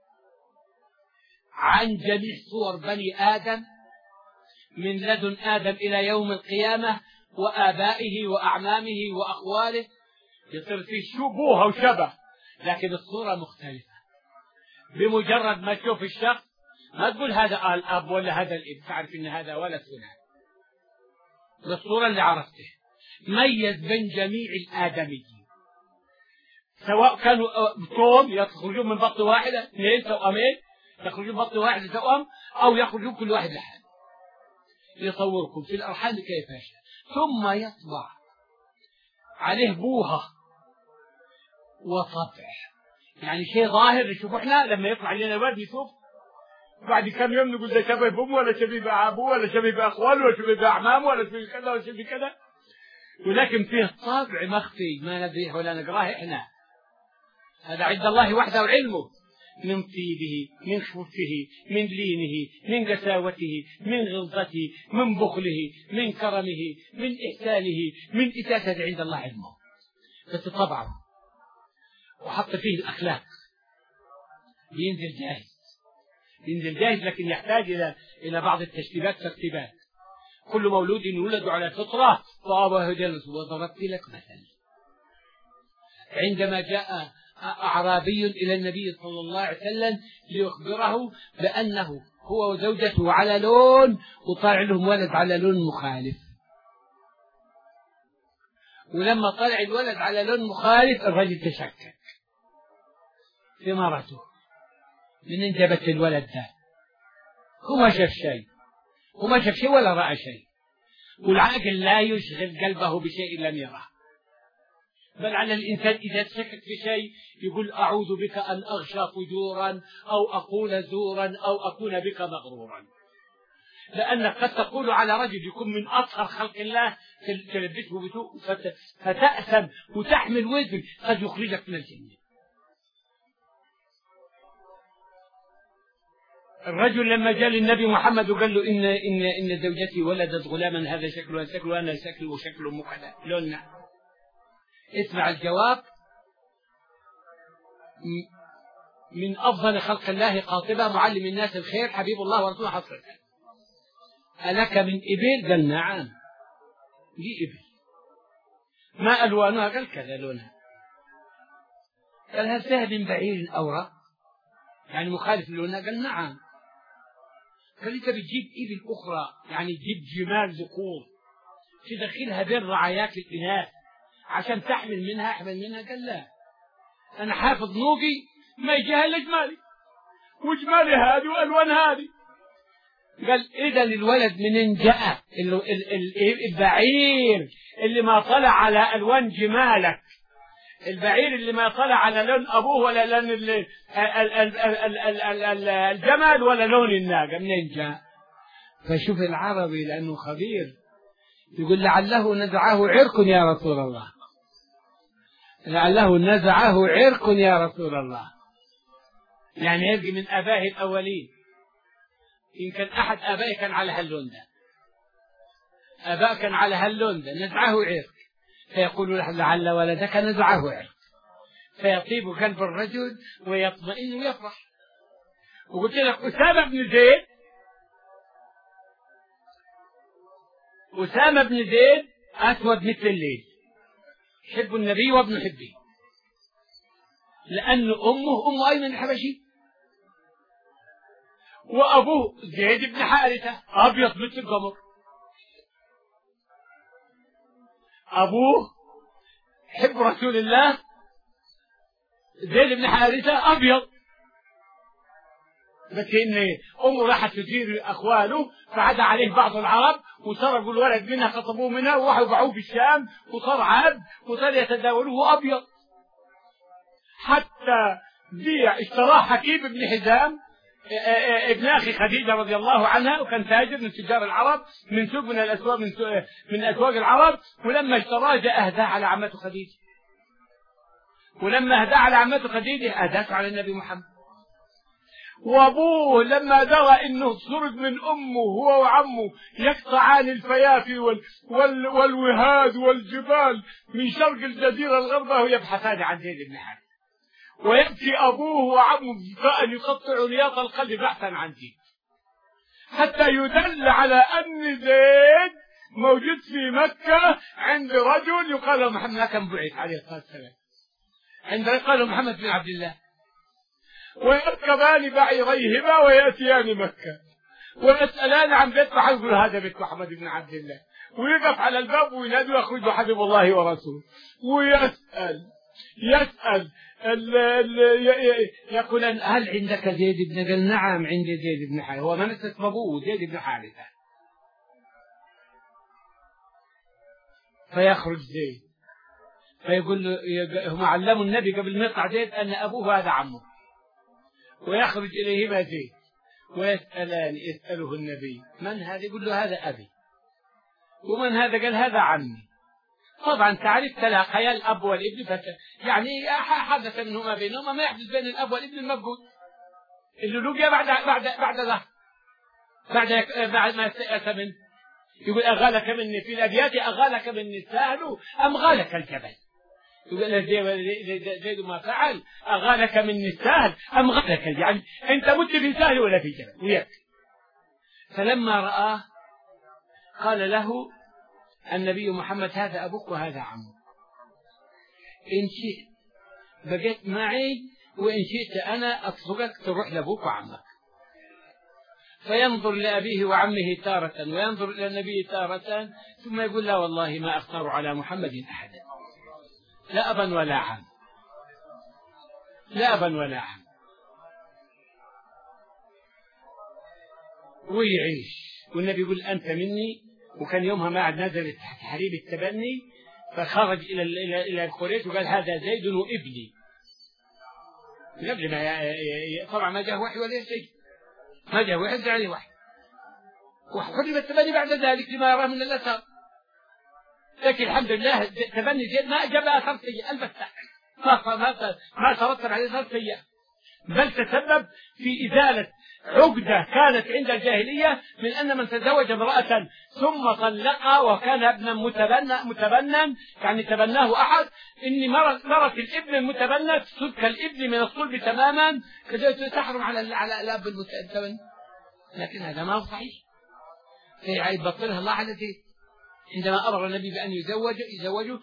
عن جميع صور بني آدم من لدن آدم إلى يوم القيامة وآبائه وأعمامه وأخواله، يصير في شبوه وشبه، لكن الصورة مختلفة. بمجرد ما تشوف الشخص ما تقول هذا الأب ولا هذا الابن، تعرف إن هذا ولد فلان. بالصورة اللي عرفته ميز بين جميع الآدميين، سواء كانوا توم يخرجون من بطن واحدة، اثنين توأمين يخرجون من بطن واحدة توأم، أو يخرجون كل واحد لحاله. يصوركم في الأرحام كيف يشاء، ثم يطبع عليه بوهة وطبع، يعني شيء ظاهر نشوف احنا لما يطلع علينا الولد نشوف بعد كم يوم نقول ده شبه بأمه ولا شبه بأبوه ولا شبه بأخواله ولا شبه بأعمامه ولا شبه كذا ولا شبه كذا، ولكن فيه طبع مخفي ما ندريه ولا نقراه احنا. هذا عند الله وحده وعلمه، من طيبه، من خفه، من لينه، من قساوته، من غلظته، من بخله، من كرمه، من إحسانه، من إتاته عند الله علمه. بس طبعا وحط فيه الأخلاق بينزل جاهز، ينزل جاهز، لكن يحتاج إلى إلى بعض التشتيبات ترتيبات. كل مولود يولد على فطرة فأبواه يجلس. وضربت لك مثل عندما جاء أعرابي إلى النبي صلى الله عليه وسلم ليخبره بأنه هو وزوجته على لون وطلع لهم ولد على لون مخالف. ولما طلع الولد على لون مخالف الرجل تشكك في مرته من انجبت الولد ده. هو ما شاف شيء، هو ما شاف شيء ولا رأى شيء، والعاقل لا يشغل قلبه بشيء لم يره. بل على الإنسان إذا شكك في شيء يقول أعوذ بك أن أغشى فجورا أو أقول زورا أو أكون بك مغرورا. لأنك قد تقول على رجل يكون من أطهر خلق الله تلبسه بسوء فتأثم وتحمل وزن قد يخرجك من الجنة. الرجل لما جاء للنبي محمد وقال له إن إن إن زوجتي ولدت غلاما هذا شكله شكله وأنا شكله وشكله مكذا لوننا. اسمع الجواب: من أفضل خلق الله قاطبة معلم الناس الخير حبيب الله ورسوله حصرك. ألك من إبل؟ قال نعم دي إبل. ما ألوانها؟ قال كذا لونها. قال هل فيها من بعير أورق يعني مخالف لونها؟ قال نعم. قال أنت بتجيب إبل أخرى يعني تجيب جمال ذكور تدخلها بين رعاياك الإناث عشان تحمل منها أحمل منها؟ قال لا، أنا حافظ نوقي ما يجيها إلا جمالي وجمالي هذه وألوان هذه. قال إذا الولد منين جاء؟ البعير اللي ما طلع على ألوان جمالك، البعير اللي ما طلع على لون أبوه ولا لون الجمل ولا لون الناقة، منين جاء؟ فشوف العربي لأنه خبير يقول لعله نزعه عرق يا رسول الله، لعله نزعه عرق يا رسول الله، يعني يبقي من آبائه الأولين. إن كان أحد آبائه كان على هاللون ده، آباء كان على هاللون ده نزعه عرق، فيقول لعل ولدك نزعه عرق، فيطيب قلب الرجل ويطمئن ويفرح. وقلت لك أسامة بن زيد، أسامة بن زيد أسود مثل الليل، حب النبي وابن حبه، لأن أمه أم أيمن الحبشي، وأبوه زيد بن حارثة أبيض مثل القمر. أبوه حب رسول الله زيد بن حارثة أبيض، بس إن أمه راحت تزير أخواله فعدا عليه بعض العرب وسرقوا الولد منها خطبوه منها وراحوا باعوه في الشام وصار عبد وصار يتداولوه أبيض، حتى بيع اشتراه حكيم بن حزام ابن أخي خديجة رضي الله عنها، وكان تاجر من تجار العرب من سوق من الأسواق من, من أسواق العرب. ولما اشتراه جاء أهداه على عمته خديجة، ولما أهداه على عمته خديجة أهداه على النبي محمد. وأبوه لما درى إنه سرق من أمه هو وعمه يقطعان الفيافي وال وال والوهاد والجبال من شرق الجزيرة الغربية ويبحثان عن زيد بن حارثة، ويبكي أبوه وعمه بكاء يقطع رياض القلب بحثا عن زيد، حتى يدل على أن زيد موجود في مكة عند رجل يقال له محمد، كان بعث عليه الصلاة والسلام، عند يقال له محمد بن عبد الله، ويركبان بعيريهما ويأتيان مكة ويسألان عن بيت محمد، يقول هذا بيت محمد بن عبد الله، ويقف على الباب وينادي ويخرج حبيب الله ورسوله، ويسأل يسأل ال ال يقول هل عندك زيد بن؟ قال نعم عندي زيد بن حارثة. هو من استطلبوه؟ زيد بن حارثة. فيخرج زيد فيقول له، هم علموا النبي قبل ما يطلع زيد أن أبوه هذا عمه، ويخرج إليهما زيد ويسألان يسأله النبي من هذا؟ يقول له هذا أبي. ومن هذا؟ قال هذا عمي. طبعا تعرف تلاقيا الأب والابن، يعني حدث منهما بينهما ما يحدث بين الأب والابن المفقود، اللولوجيا بعد بعد بعد ظهر بعد بعد ما استيأس منه. يقول أغالك مني في الأبيات أغالك مني السهل أم غالك الجبل. يقول زيد ما فعل أغالك مني السهل أم غالك الجبل، يعني أنت مت في سهل ولا في جبل وياك. فلما رآه قال له النبي محمد هذا أبوك وهذا عمك، إن شئت بقيت معي وإن شئت أنا أتركك تروح لأبوك وعمك. فينظر لأبيه وعمه تارة وينظر إلى النبي تارة ثم يقول لا والله ما أختار على محمد أحدا، لا أبا ولا عم، لا أبا ولا عم، ويعيش. والنبي يقول أنت مني. وكان يومها ما عاد نزل تحت حريم التبني، فخرج إلى إلى إلى قريش وقال هذا زيد وابني. قبل ما طبعا ما جاء وحي ولا شيء، ما جاء وحي يعني وحي، وحرم التبني بعد ذلك لما يراه من الأثر. لكن الحمد لله تبني زيد ما جاب أثر سيء البتة، ما ما ما ترتب عليه أثر سيء، بل تسبب في إزالة عقدة كانت عند الجاهلية من أن من تزوج امرأة ثم طلقها وكان ابنا متبنى متبنى يعني تبناه أحد، إن مرت مرت الابن المتبنى تصير كالابن من الصلب تماما، تحرم على على الأب المتبنى. لكن هذا ما هو صحيح، يبطلها الله على ذي. عندما أمر النبي بأن يزوج يزوجوا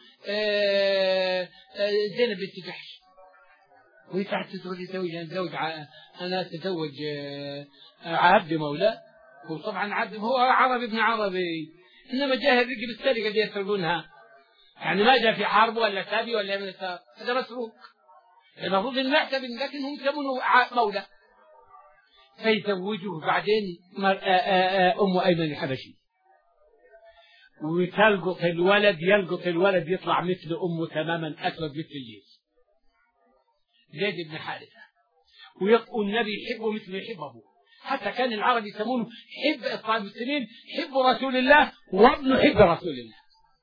زينب بنت جحش، وهي تحت تقول يزوج زوج أنا أتزوج عبد مولى، وطبعا عبد هو عربي ابن عربي، إنما جاء الرجل السرقة اللي يسرقونها، يعني ما جاء في حرب ولا تابي ولا من السابق، هذا مسروق. المفروض أن يحسب لكن هم يسمونه مولى. فيزوجوه بعدين أم أيمن الحبشي، وتلقط الولد يلقط الولد يطلع مثل أمه تماما، أسود مثل الجيش، زيد بن حارثة. ويبقى النبي يحبه مثل يحب أبوه، حتى كان العرب يسمونه حب أصحاب المسلمين، حب رسول الله وابن حب رسول الله.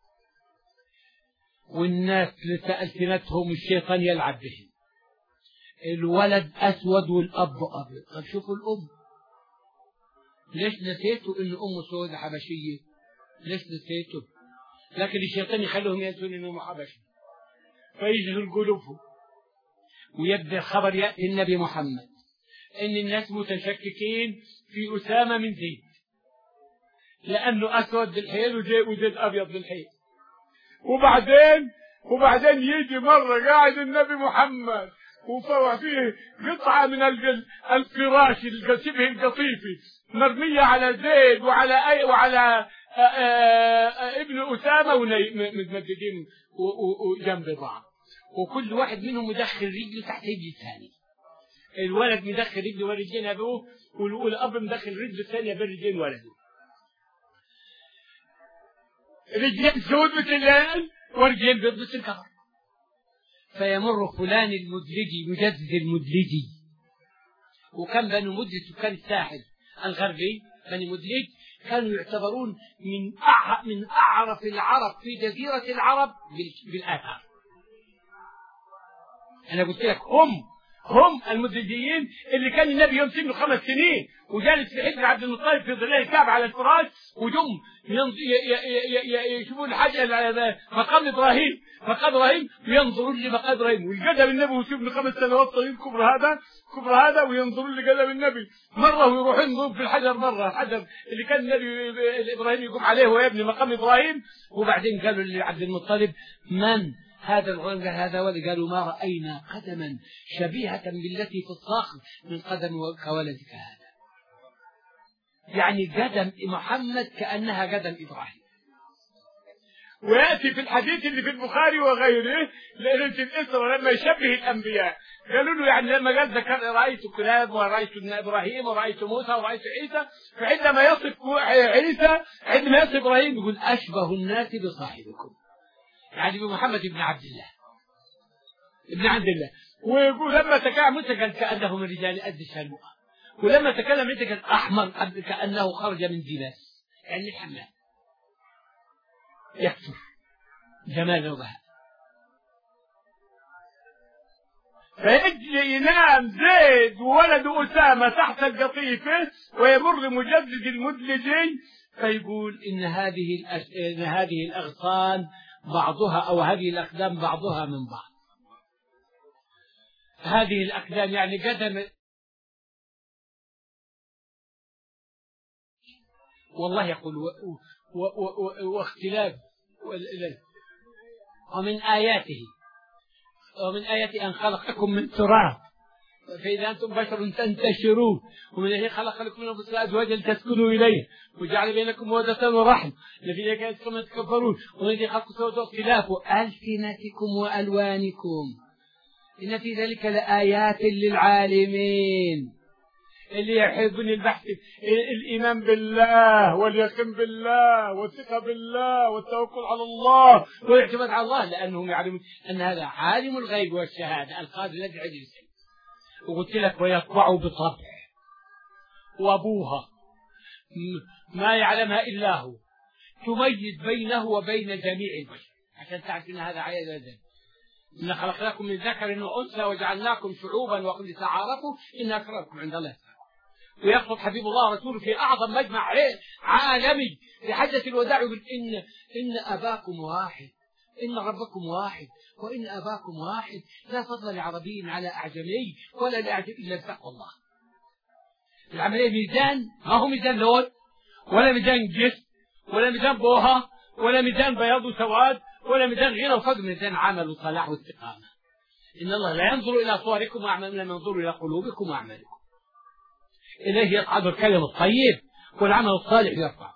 والناس لسألتنتهم الشيطان يلعب بهم، الولد أسود والأب أبيض. طب شوفوا الأم، ليش نسيتوا إن أمه سودة حبشية؟ ليش نسيتوا؟ لكن الشيطان يخليهم ينسون إنهم حبشي، فيجهل قلوبهم. ويبدأ الخبر يأتي النبي محمد إن الناس متشككين في أسامة من زيد، لأنه أسود بالحيل وزيد أبيض بالحيل. وبعدين وبعدين يجي مرة قاعد النبي محمد وفوى فيه قطعة من الفراش شبه القطيفي مرمية على زيد وعلى أي وعلى آآ آآ ابن أسامة ومتمددين وجنب بعض، وكل واحد منهم مدخل رجله تحت رجل الثاني. الولد مدخل رجله ورجلين أبوه، والأب مدخل رجله الثانية بين رجلين ولده، رجلين سود مثل الليل ورجلين بيض مثل القمر. فيمر فلان المدلجي مجدد المدلجي، وكان بنو مدلج وكان الساحل الغربي بني مدلج كانوا يعتبرون من من أعرف العرب في جزيرة العرب بالآثار. أنا قلت لك هم هم المدلجيين اللي كان النبي يوم سنه خمس سنين وجالس في حجر عبد المطلب في ظلال الكعبة على الفراش، ودم يشوفون الحاجة مقام إبراهيم مقام إبراهيم وينظرون لمقام إبراهيم، والقدم النبي وشوف خمس سنوات طويل كبر هذا كبر هذا وينظرون لقدم النبي مرة، ويروحون ينظرون في الحجر مرة، الحجر اللي كان النبي إبراهيم يقوم عليه ويبني مقام إبراهيم. وبعدين قالوا لعبد المطلب من هذا الغلام؟ هذا ولد. قالوا ما رأينا قدما شبيهة بالتي في الصخر من قدم كولدك هذا، يعني قدم محمد كأنها قدم إبراهيم. ويأتي في الحديث اللي في البخاري وغيره ليلة الإسراء لما يشبه الأنبياء، قالوا له يعني لما قال ذكر رأيت كلاب ورأيت إبراهيم ورأيت موسى ورأيت عيسى، فعندما يصف عيسى عندما يصف إبراهيم يقول أشبه الناس بصاحبكم، يعني بمحمد بن عبد الله ابن عبد الله. ويقول لما تكلم موسى قال كأنه من رجال أد الشلوء، ولما تكلم عيسى قال أحمر كأنه خرج من ديلاس، يعني الحمام يكثر جمال وبهاء. فيجي ينام زيد وولد أسامة تحت القطيفة ويمر مجدد المدلجي فيقول إن هذه الأش... إن هذه الأغصان بعضها أو هذه الأقدام بعضها من بعض. هذه الأقدام يعني قدم والله يقول و... و... و... واختلاف ومن آياته ومن آياته أن خلقكم من تراب فإذا أنتم بشر تنتشرون ومن أجل خلق لكم من أنفسكم أزواجا لتسكنوا إليه وجعل بينكم مودة ورحمة لفي ذلك أنتم تكفرون ومن أجل خلق سوء واختلاف ألسنتكم وألوانكم إن في ذلك لآيات للعالمين اللي يحبون البحث الإيمان بالله واليقين بالله والثقة بالله والتوكل على الله والاعتماد على الله لأنهم يعلمون أن هذا عالم الغيب والشهادة القادر الذي عجل الشيء. وقلت لك ويطبع بطبع وأبوها ما يعلمها إلا هو تميز بينه وبين جميع البشر عشان تعرف أن هذا عيد ذلك. إن خلقناكم من ذكر وأنثى وجعلناكم شعوبا وقد تعارفوا إن أكرمكم عند الله. ويخطب حبيب الله رسوله في أعظم مجمع عالمي في حجة الوداع يقول إن إن أباكم واحد إن ربكم واحد وإن أباكم واحد لا فضل لعربي على أعجمي ولا لأعجم إلا بتقوى الله. العملية ميزان ما هو ميزان لون ولا ميزان جسم ولا ميزان بوها ولا ميزان بياض وسواد ولا ميزان غنى وفقر ميزان عمل وصلاح واستقامة. إن الله لا ينظر إلى صوركم وأعمالكم إنما ينظر إلى قلوبكم وأعمالكم. إليه يصعد الكلم الطيب والعمل الصالح يرفع.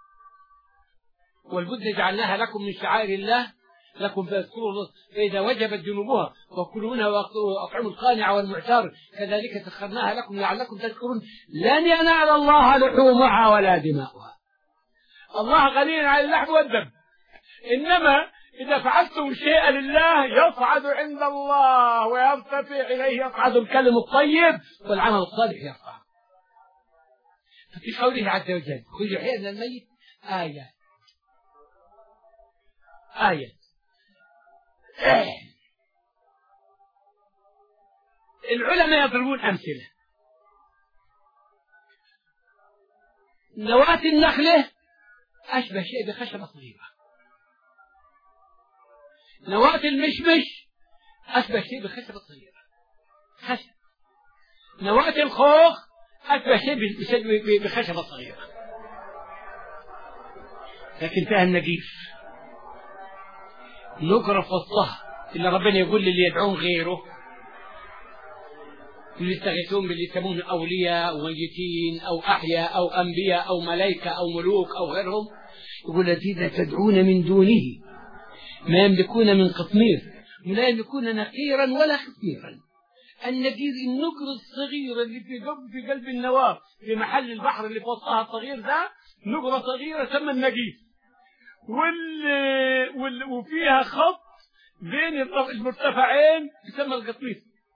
والبد جعلناها لكم من شعائر الله لكم فاذكروا الله فإذا وجبت جنوبها وكلوا منها وأطعموا القانع والمعتر كذلك سخرناها لكم لعلكم تشكرون لن ينال الله لحومها ولا دماؤها. الله غني عن اللحم والدم إنما إذا فعلتم شيئا لله يصعد عند الله ويرتفع إليه يصعد الكلم الطيب والعمل الصالح يرفع. ففي قوله عز وجل خذ يحيى من الميت آية آية العلماء يضربون أمثلة. نواة النخلة أشبه شيء بخشبة صغيرة. نواة المشمش أشبه شيء بخشبة صغيرة خشب. نواة الخوخ أشبه شيء بخشبة صغيرة لكن فيها النجيف نقرف وسطها إلا ربنا يقول للي يدعون غيره اللي يستغيثون باللي يسمون أولياء أو ميتين أو أحياء أو أنبياء أو ملائكة أو ملوك أو غيرهم يقول الذين تدعون من دونه ما يملكون من قطمير ولا يملكون نقيرا ولا خطميرا. النقير النقر الصغير اللي في قلب في قلب النواة في محل البحر اللي في وسطها الصغير ده نقرة صغيرة تسمى النقير واللي وال... وفيها خط بين المرتفعين يسمى القطمير.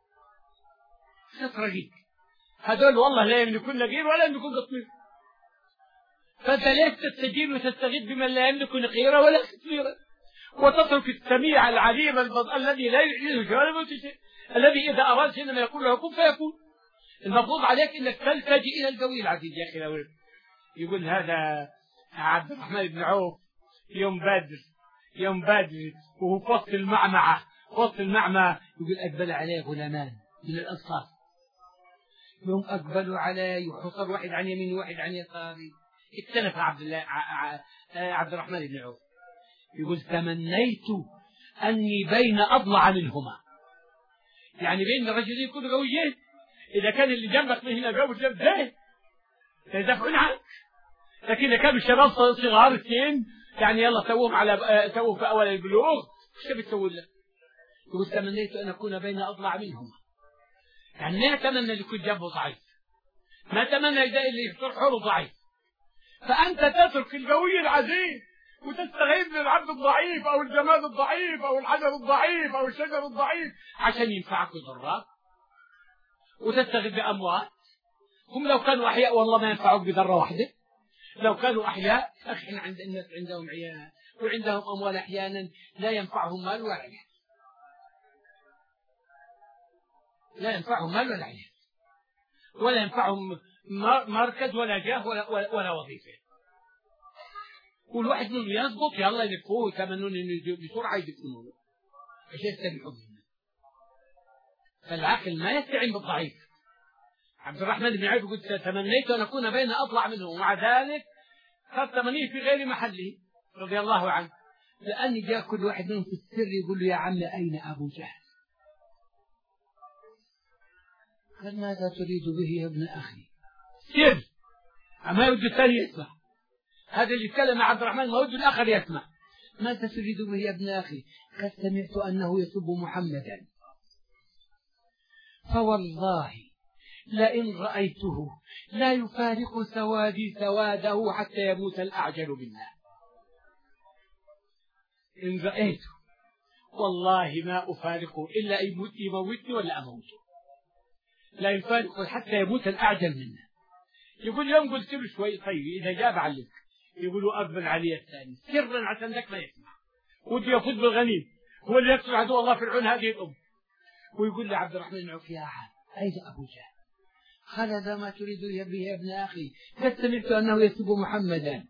خط رقيق هذول والله لا يملكون نقير ولا يملكون قطمير. فأنت ليش تستجيب وتستغيث بمن لا يملك نقيرا ولا قطميرا وتترك السميع العليم الذي لا يعجزه ولا يموت الذي إذا أراد إنما يقول له كن فيكون. المفروض عليك إنك تلتجئ إلى القوي العزيز. يا أخي لو يقول هذا عبد الرحمن بن عوف يوم بدر يوم بدر وهو في وسط المعمعة وسط المعمعة يقول أقبل عليه غلامان من الأنصار يوم أقبلوا عليه وحصر واحد عن يمين وواحد عن يساري اكتنف عبد الله عبد الرحمن بن عوف يقول تمنيت أني بين أضلع منهما يعني بين الرجلين يكونوا قويين. إذا كان اللي جنبك من هنا قوي جنب ده يدافعون عنك لكن إذا كانوا الشباب صغار السن يعني يلا سووهم على سووا في أول البلوغ شو بتسوي له؟ يقول تمنيت أن أكون بين أضلع منهما يعني ما أتمنى اللي يكون جنبه ضعيف ما أتمنى اللي يكون حره ضعيف. فأنت تترك القوي العزيز وتستغيث بالعبد الضعيف أو الجماد الضعيف أو الحجر الضعيف أو الشجر الضعيف عشان ينفعك ويضرك وتستغيث بأموات هم لو كانوا أحياء والله ما ينفعوك بذرة واحدة. لو كانوا أحياء أخي عند الناس عندهم عيال وعندهم أموال أحيانا لا ينفعهم مال ولا عيال. لا ينفعهم مال ولا عيال، ولا ينفعهم مركز ولا جاه ولا, ولا, ولا وظيفة. والواحد منهم يضبط يلا يلفوه يتمنون انه بسرعة يدفنونه عشان يستريحوا منه. فالعقل ما يستعين بالضعيف. عبد الرحمن بن عوف يقول تمنيت أن أكون بين أضلع منه، ومع ذلك قد تمنيه في غير محله رضي الله عنه، لأن جاء كل واحد منهم في السر يقول له يا عم أين أبو جهل؟ قال ماذا تريد به يا ابن أخي؟ سر ما يود الثاني يسمع، هذا اللي يتكلم مع عبد الرحمن ما يود الآخر يسمع. ماذا تريد به يا ابن أخي؟ قد سمعت أنه يسب محمدا، فوالله لئن رأيته لا يفارق سوادي سواده حتى يموت الأعجل منا. إن رأيته والله ما أفارقه إلا يموتني ولا أموته، لا يفارق حتى يموت الأعجل منا. يقول يوم قلت له شوي طيب إذا جاب عليك، يقولوا أقبل علي الثاني سرا عشان ذاك ما يسمع، ودي يفوز بالغنيم، هو اللي يقتل عدو الله فرعون هذه الأم. ويقول لي عبد الرحمن بن عوف يا عم أين أبو جهل؟ قال هذا ما تريد به يا ابن أخي؟ قد سمعت أنه يسب محمدا،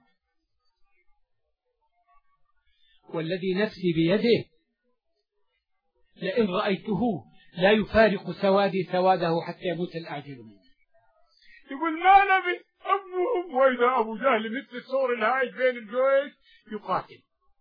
والذي نفسي بيده لئن رأيته لا يفارق سوادي سواده حتى يموت الأعجل منه. يقول ما نبي أبوهم، وإذا أبو جهل مثل الثور الهائج بين الجيش يقاتل.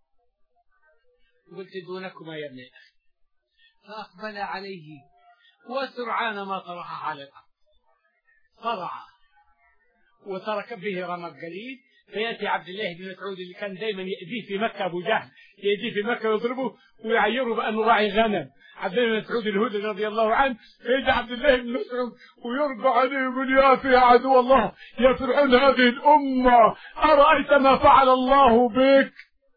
قلت دونكما يا ابن أخي، فأقبل عليه وسرعان ما طرح على الأرض صرع وترك به رمق قليل. فيأتي عبد الله بن مسعود اللي كان دائما يأذيه في مكة، أبو جهل يأذيه في مكة ويضربه ويعيره بأنه راعي غنم، عبد الله بن مسعود الهذلي رضي الله عنه. فيجي عبد الله بن مسعود ويرجع عليه ويقول يا فيها عدو الله يا فرعون هذه الأمة، أرأيت ما فعل الله بك؟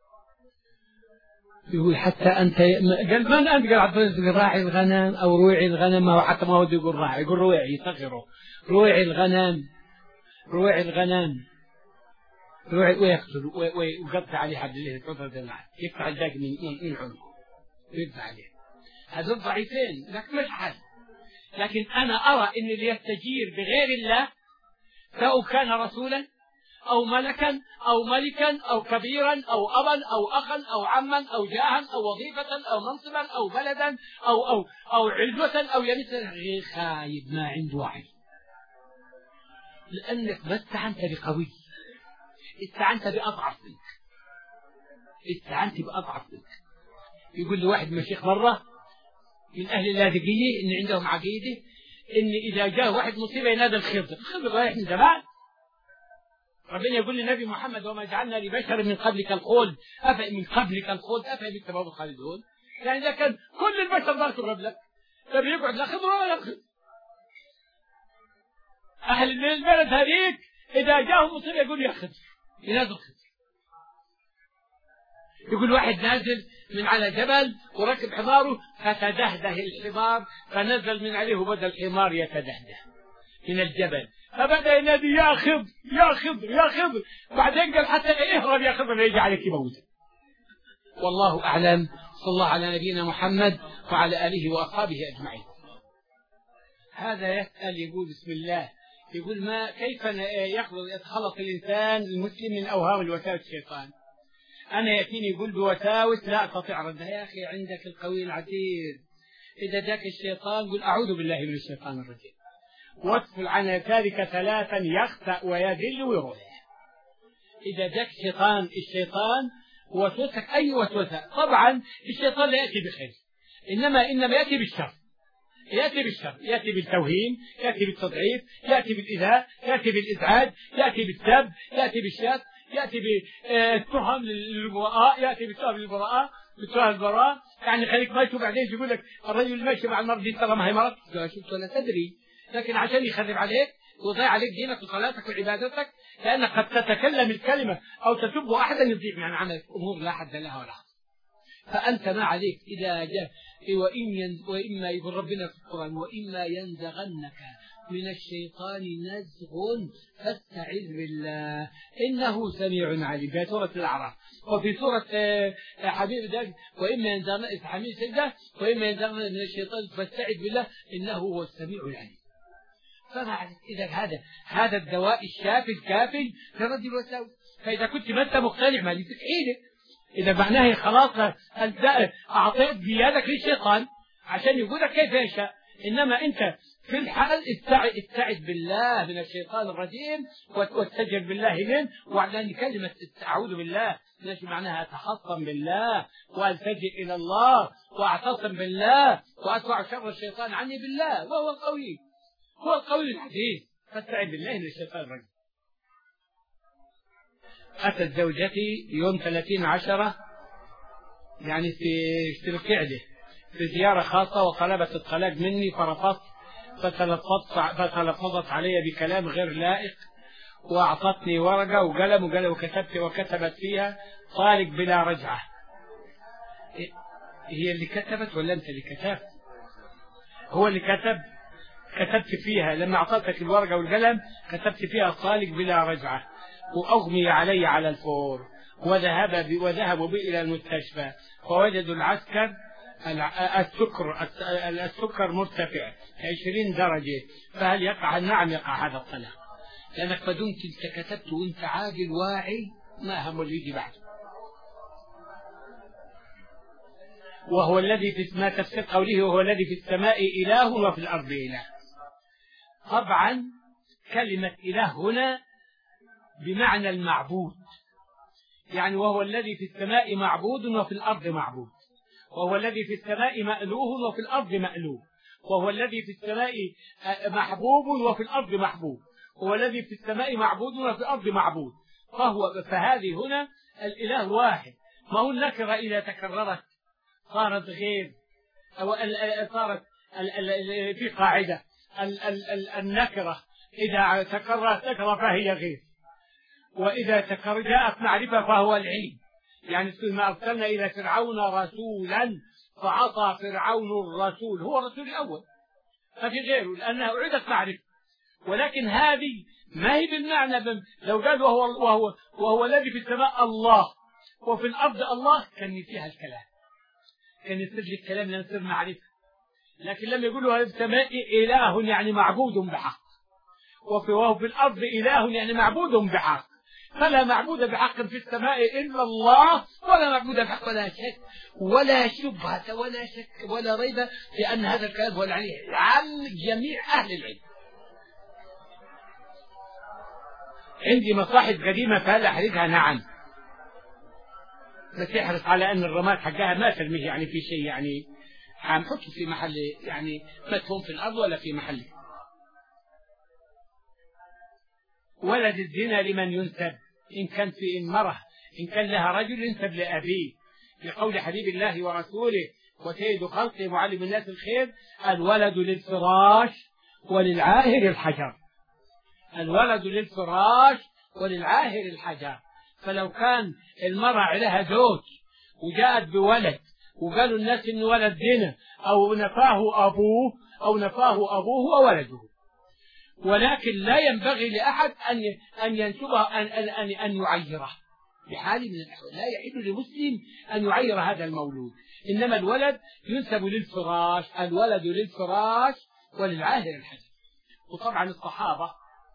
يقول حتى أنت قال من أنت؟ قال عبد الله راعي الغنم أو روعي الغنم، ما هو حتى ما هو يقول راعي، يقول روعي يصغره، روعي الغنم روعي الغنم روعي، ويقتل ويقطع عليه عبد الله بن يقطع الداق من من عنقه ويقطع عليه. هذول ضعيفين لكن مش حل. لكن أنا أرى إن اللي يستجير بغير الله سواء كان رسولا أو ملكا أو ملكا أو كبيرا أو أبا أو أخا أو عما أو جاها أو وظيفة أو منصبا أو بلدا أو أو أو عزوة أو يمثل غير خايب ما عنده وعي، لأنك ما استعنت بقوي، استعنت بأضعف منك، استعنت بأضعف منك. يقول لي واحد مشيخ مرة من أهل اللاذقية إن عندهم عقيدة إن إذا جاء واحد مصيبة ينادى الخضر، الخضر رايح من زمان. ربنا يقول للنبي محمد وما جعلنا لبشر من قبلك الخلد أفأ من قبلك الخلد أفأ بالتباب الخالدون. يعني إذا كان كل البشر ماتوا قبلك طب يقعد لا خضر ولا خضر. أهل البلد هذيك إذا جاءهم مصيبة يقول يا خضر، ينادوا الخضر. يقول واحد نازل من على جبل وركب حماره فتدهده الحمار فنزل من عليه وبدأ الحمار يتدهده من الجبل، فبدأ ينادي يا خضر يا خضر يا خضر، بعدين قال حتى اهرب يا خضر يجي عليك يموت. والله أعلم. صلى الله على نبينا محمد وعلى آله وأصحابه أجمعين. هذا يسأل يقول بسم الله، يقول ما كيف يتخلص الإنسان المسلم من أوهام الوساوس الشيطان؟ أنا يأتيني يقول بوساوس لا أستطيع ردها. يا أخي عندك القوي العزيز، إذا جاك الشيطان قل أعوذ بالله من الشيطان الرجيم، وادخل عن ذلك ثلاثا يخطأ ويذل ويروح. إذا جاك الشيطان الشيطان وسوسك أي وسوسة، طبعا الشيطان لا يأتي بخير، إنما إنما يأتي بالشر، يأتي بالشر، يأتي بالتوهيم، يأتي بالتضعيف، يأتي بالإيذاء، يأتي بالإزعاج، يأتي بالسب، يأتي بالشك، يأتي بالتهم للبراء، يأتي بالتهم للبراء بالتهم للبراء. يعني خليك ماشي وبعدين يقول لك الرجل ماشي مع المرض ترى ما هي مرض، شفت ولا تدري، لكن عشان يخرب عليك ويضيع عليك دينك وصلاتك وعبادتك، لأنك قد تتكلم الكلمة أو تسب أحدا يضيع من عملك أمور لا حد لها ولا حد. فأنت ما عليك إذا جاء وإن وإما يقول ربنا في القرآن وإما ينزغنك من الشيطان نزغ فاستعذ بالله إنه سميع عليم في سورة الأعراف. وفي سورة حبيب ذاك وإما ينزغن حميد سجدة وإما ينزغن من الشيطان فاستعذ بالله إنه هو السميع العليم. فمعنى إذا هذا هذا الدواء الشافي الكافي لرد الوساوس. فإذا كنت ما أنت مقتنع ما تتحيلك، إذا معناه خلاص أعطيت بيدك للشيطان عشان يقولك كيف يشاء. إنما أنت في الحال استعذ بالله من الشيطان الرجيم واستجر بالله منه، وعلى كلمة أعوذ بالله ليش معناها أتحصن بالله وألتجئ إلى الله وأعتصم بالله وأدفع شر الشيطان عني بالله، وهو القوي هو القوي الحديث. فاستعذ بالله من الشيطان الرجيم. أتت زوجتي يوم ثلاثين عشرة يعني في اشتراك له في زيارة خاصة وطلبت الطلاق مني فرفضت، فتلفظت علي بكلام غير لائق وأعطتني ورقة وقلم وقلم وكتبت وكتبت فيها طالق بلا رجعة. هي اللي كتبت ولا أنت اللي كتبت؟ هو اللي كتب. كتبت فيها لما أعطتك الورقة والقلم كتبت فيها طالق بلا رجعة، وأغمي علي على الفور وذهب بي وذهبوا بي إلى المستشفى فوجدوا العسكر السكر السكر مرتفع عشرين درجة. فهل يقع؟ نعم يقع هذا الطلاق، لأنك ما دمت أنت كتبت وأنت عاقل واعي ما هم اللي يجي بعده. وهو الذي في ما تفسير قوله وهو الذي في السماء إله وفي الأرض إله. طبعا كلمة إله هنا بمعنى المعبود، يعني وهو الذي في السماء معبود وفي الأرض معبود، وهو الذي في السماء مألوه وفي الأرض مألوه، وهو الذي في السماء محبوب وفي الأرض محبوب، وهو الذي في السماء معبود وفي الأرض معبود. فهو فهذه هنا الإله واحد. ما هو النكرة إذا تكررت صارت غير، أو صارت في قاعدة النكرة إذا تكررت نكرة فهي غير، وإذا تكرر جاءت معرفة فهو العلم. يعني ما أرسلنا إلى فرعون رسولا فعصى فرعون الرسول، هو الرسول الأول ففي غيره لأنها أعيدت معرفة. ولكن هذه ما هي بالمعنى بم... لو قال وهو, وهو, وهو الذي في السماء الله وفي الأرض الله كان فيها الكلام، كان يصير الكلام لأن يصير معرفة. لكن لما يقولوا في السماء إله يعني معبود بحق، وفي وهو في الأرض إله يعني معبود بحق، فلا معبود بحق في السماء إلا الله، ولا معبود بحق ولا شك ولا شبهة ولا شك ولا ريبة لأن هذا الكلام هو العلي عن جميع أهل العلم. عندي مصاحف قديمة فهل أحرقها؟ نعم، بس يحرص على أن الرماد حقها ما ترميه يعني في شيء، يعني حنحطه في محل يعني مدفون في الأرض ولا في محل. ولد الزنا لمن ينسب؟ إن كان في المرأة إن كان لها رجل ينسب لأبيه، لقول حبيب الله ورسوله وسيد خلقه معلم الناس الخير: الولد للفراش وللعاهر الحجر. الولد للفراش وللعاهر الحجر. فلو كان المرأة لها زوج وجاءت بولد وقالوا الناس إن ولد زنا أو نفاه أبوه أو نفاه أبوه وولده، ولكن لا ينبغي لأحد أن أن ينسبه أن أن أن يعيره بحال من الأحوال. لا يحل لمسلم أن يعير هذا المولود، إنما الولد ينسب للفراش. الولد للفراش وللعاهر الحجر. وطبعا الصحابة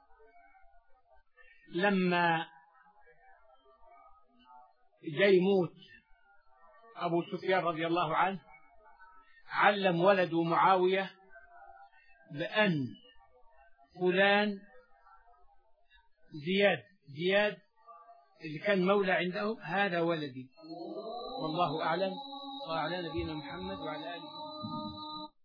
لما جاي يموت أبو سفيان رضي الله عنه علم ولده معاوية بأن فلان زياد زياد اللي كان مولى عندهم هذا ولدي. والله أعلم. وعلى نبينا محمد وعلى آله.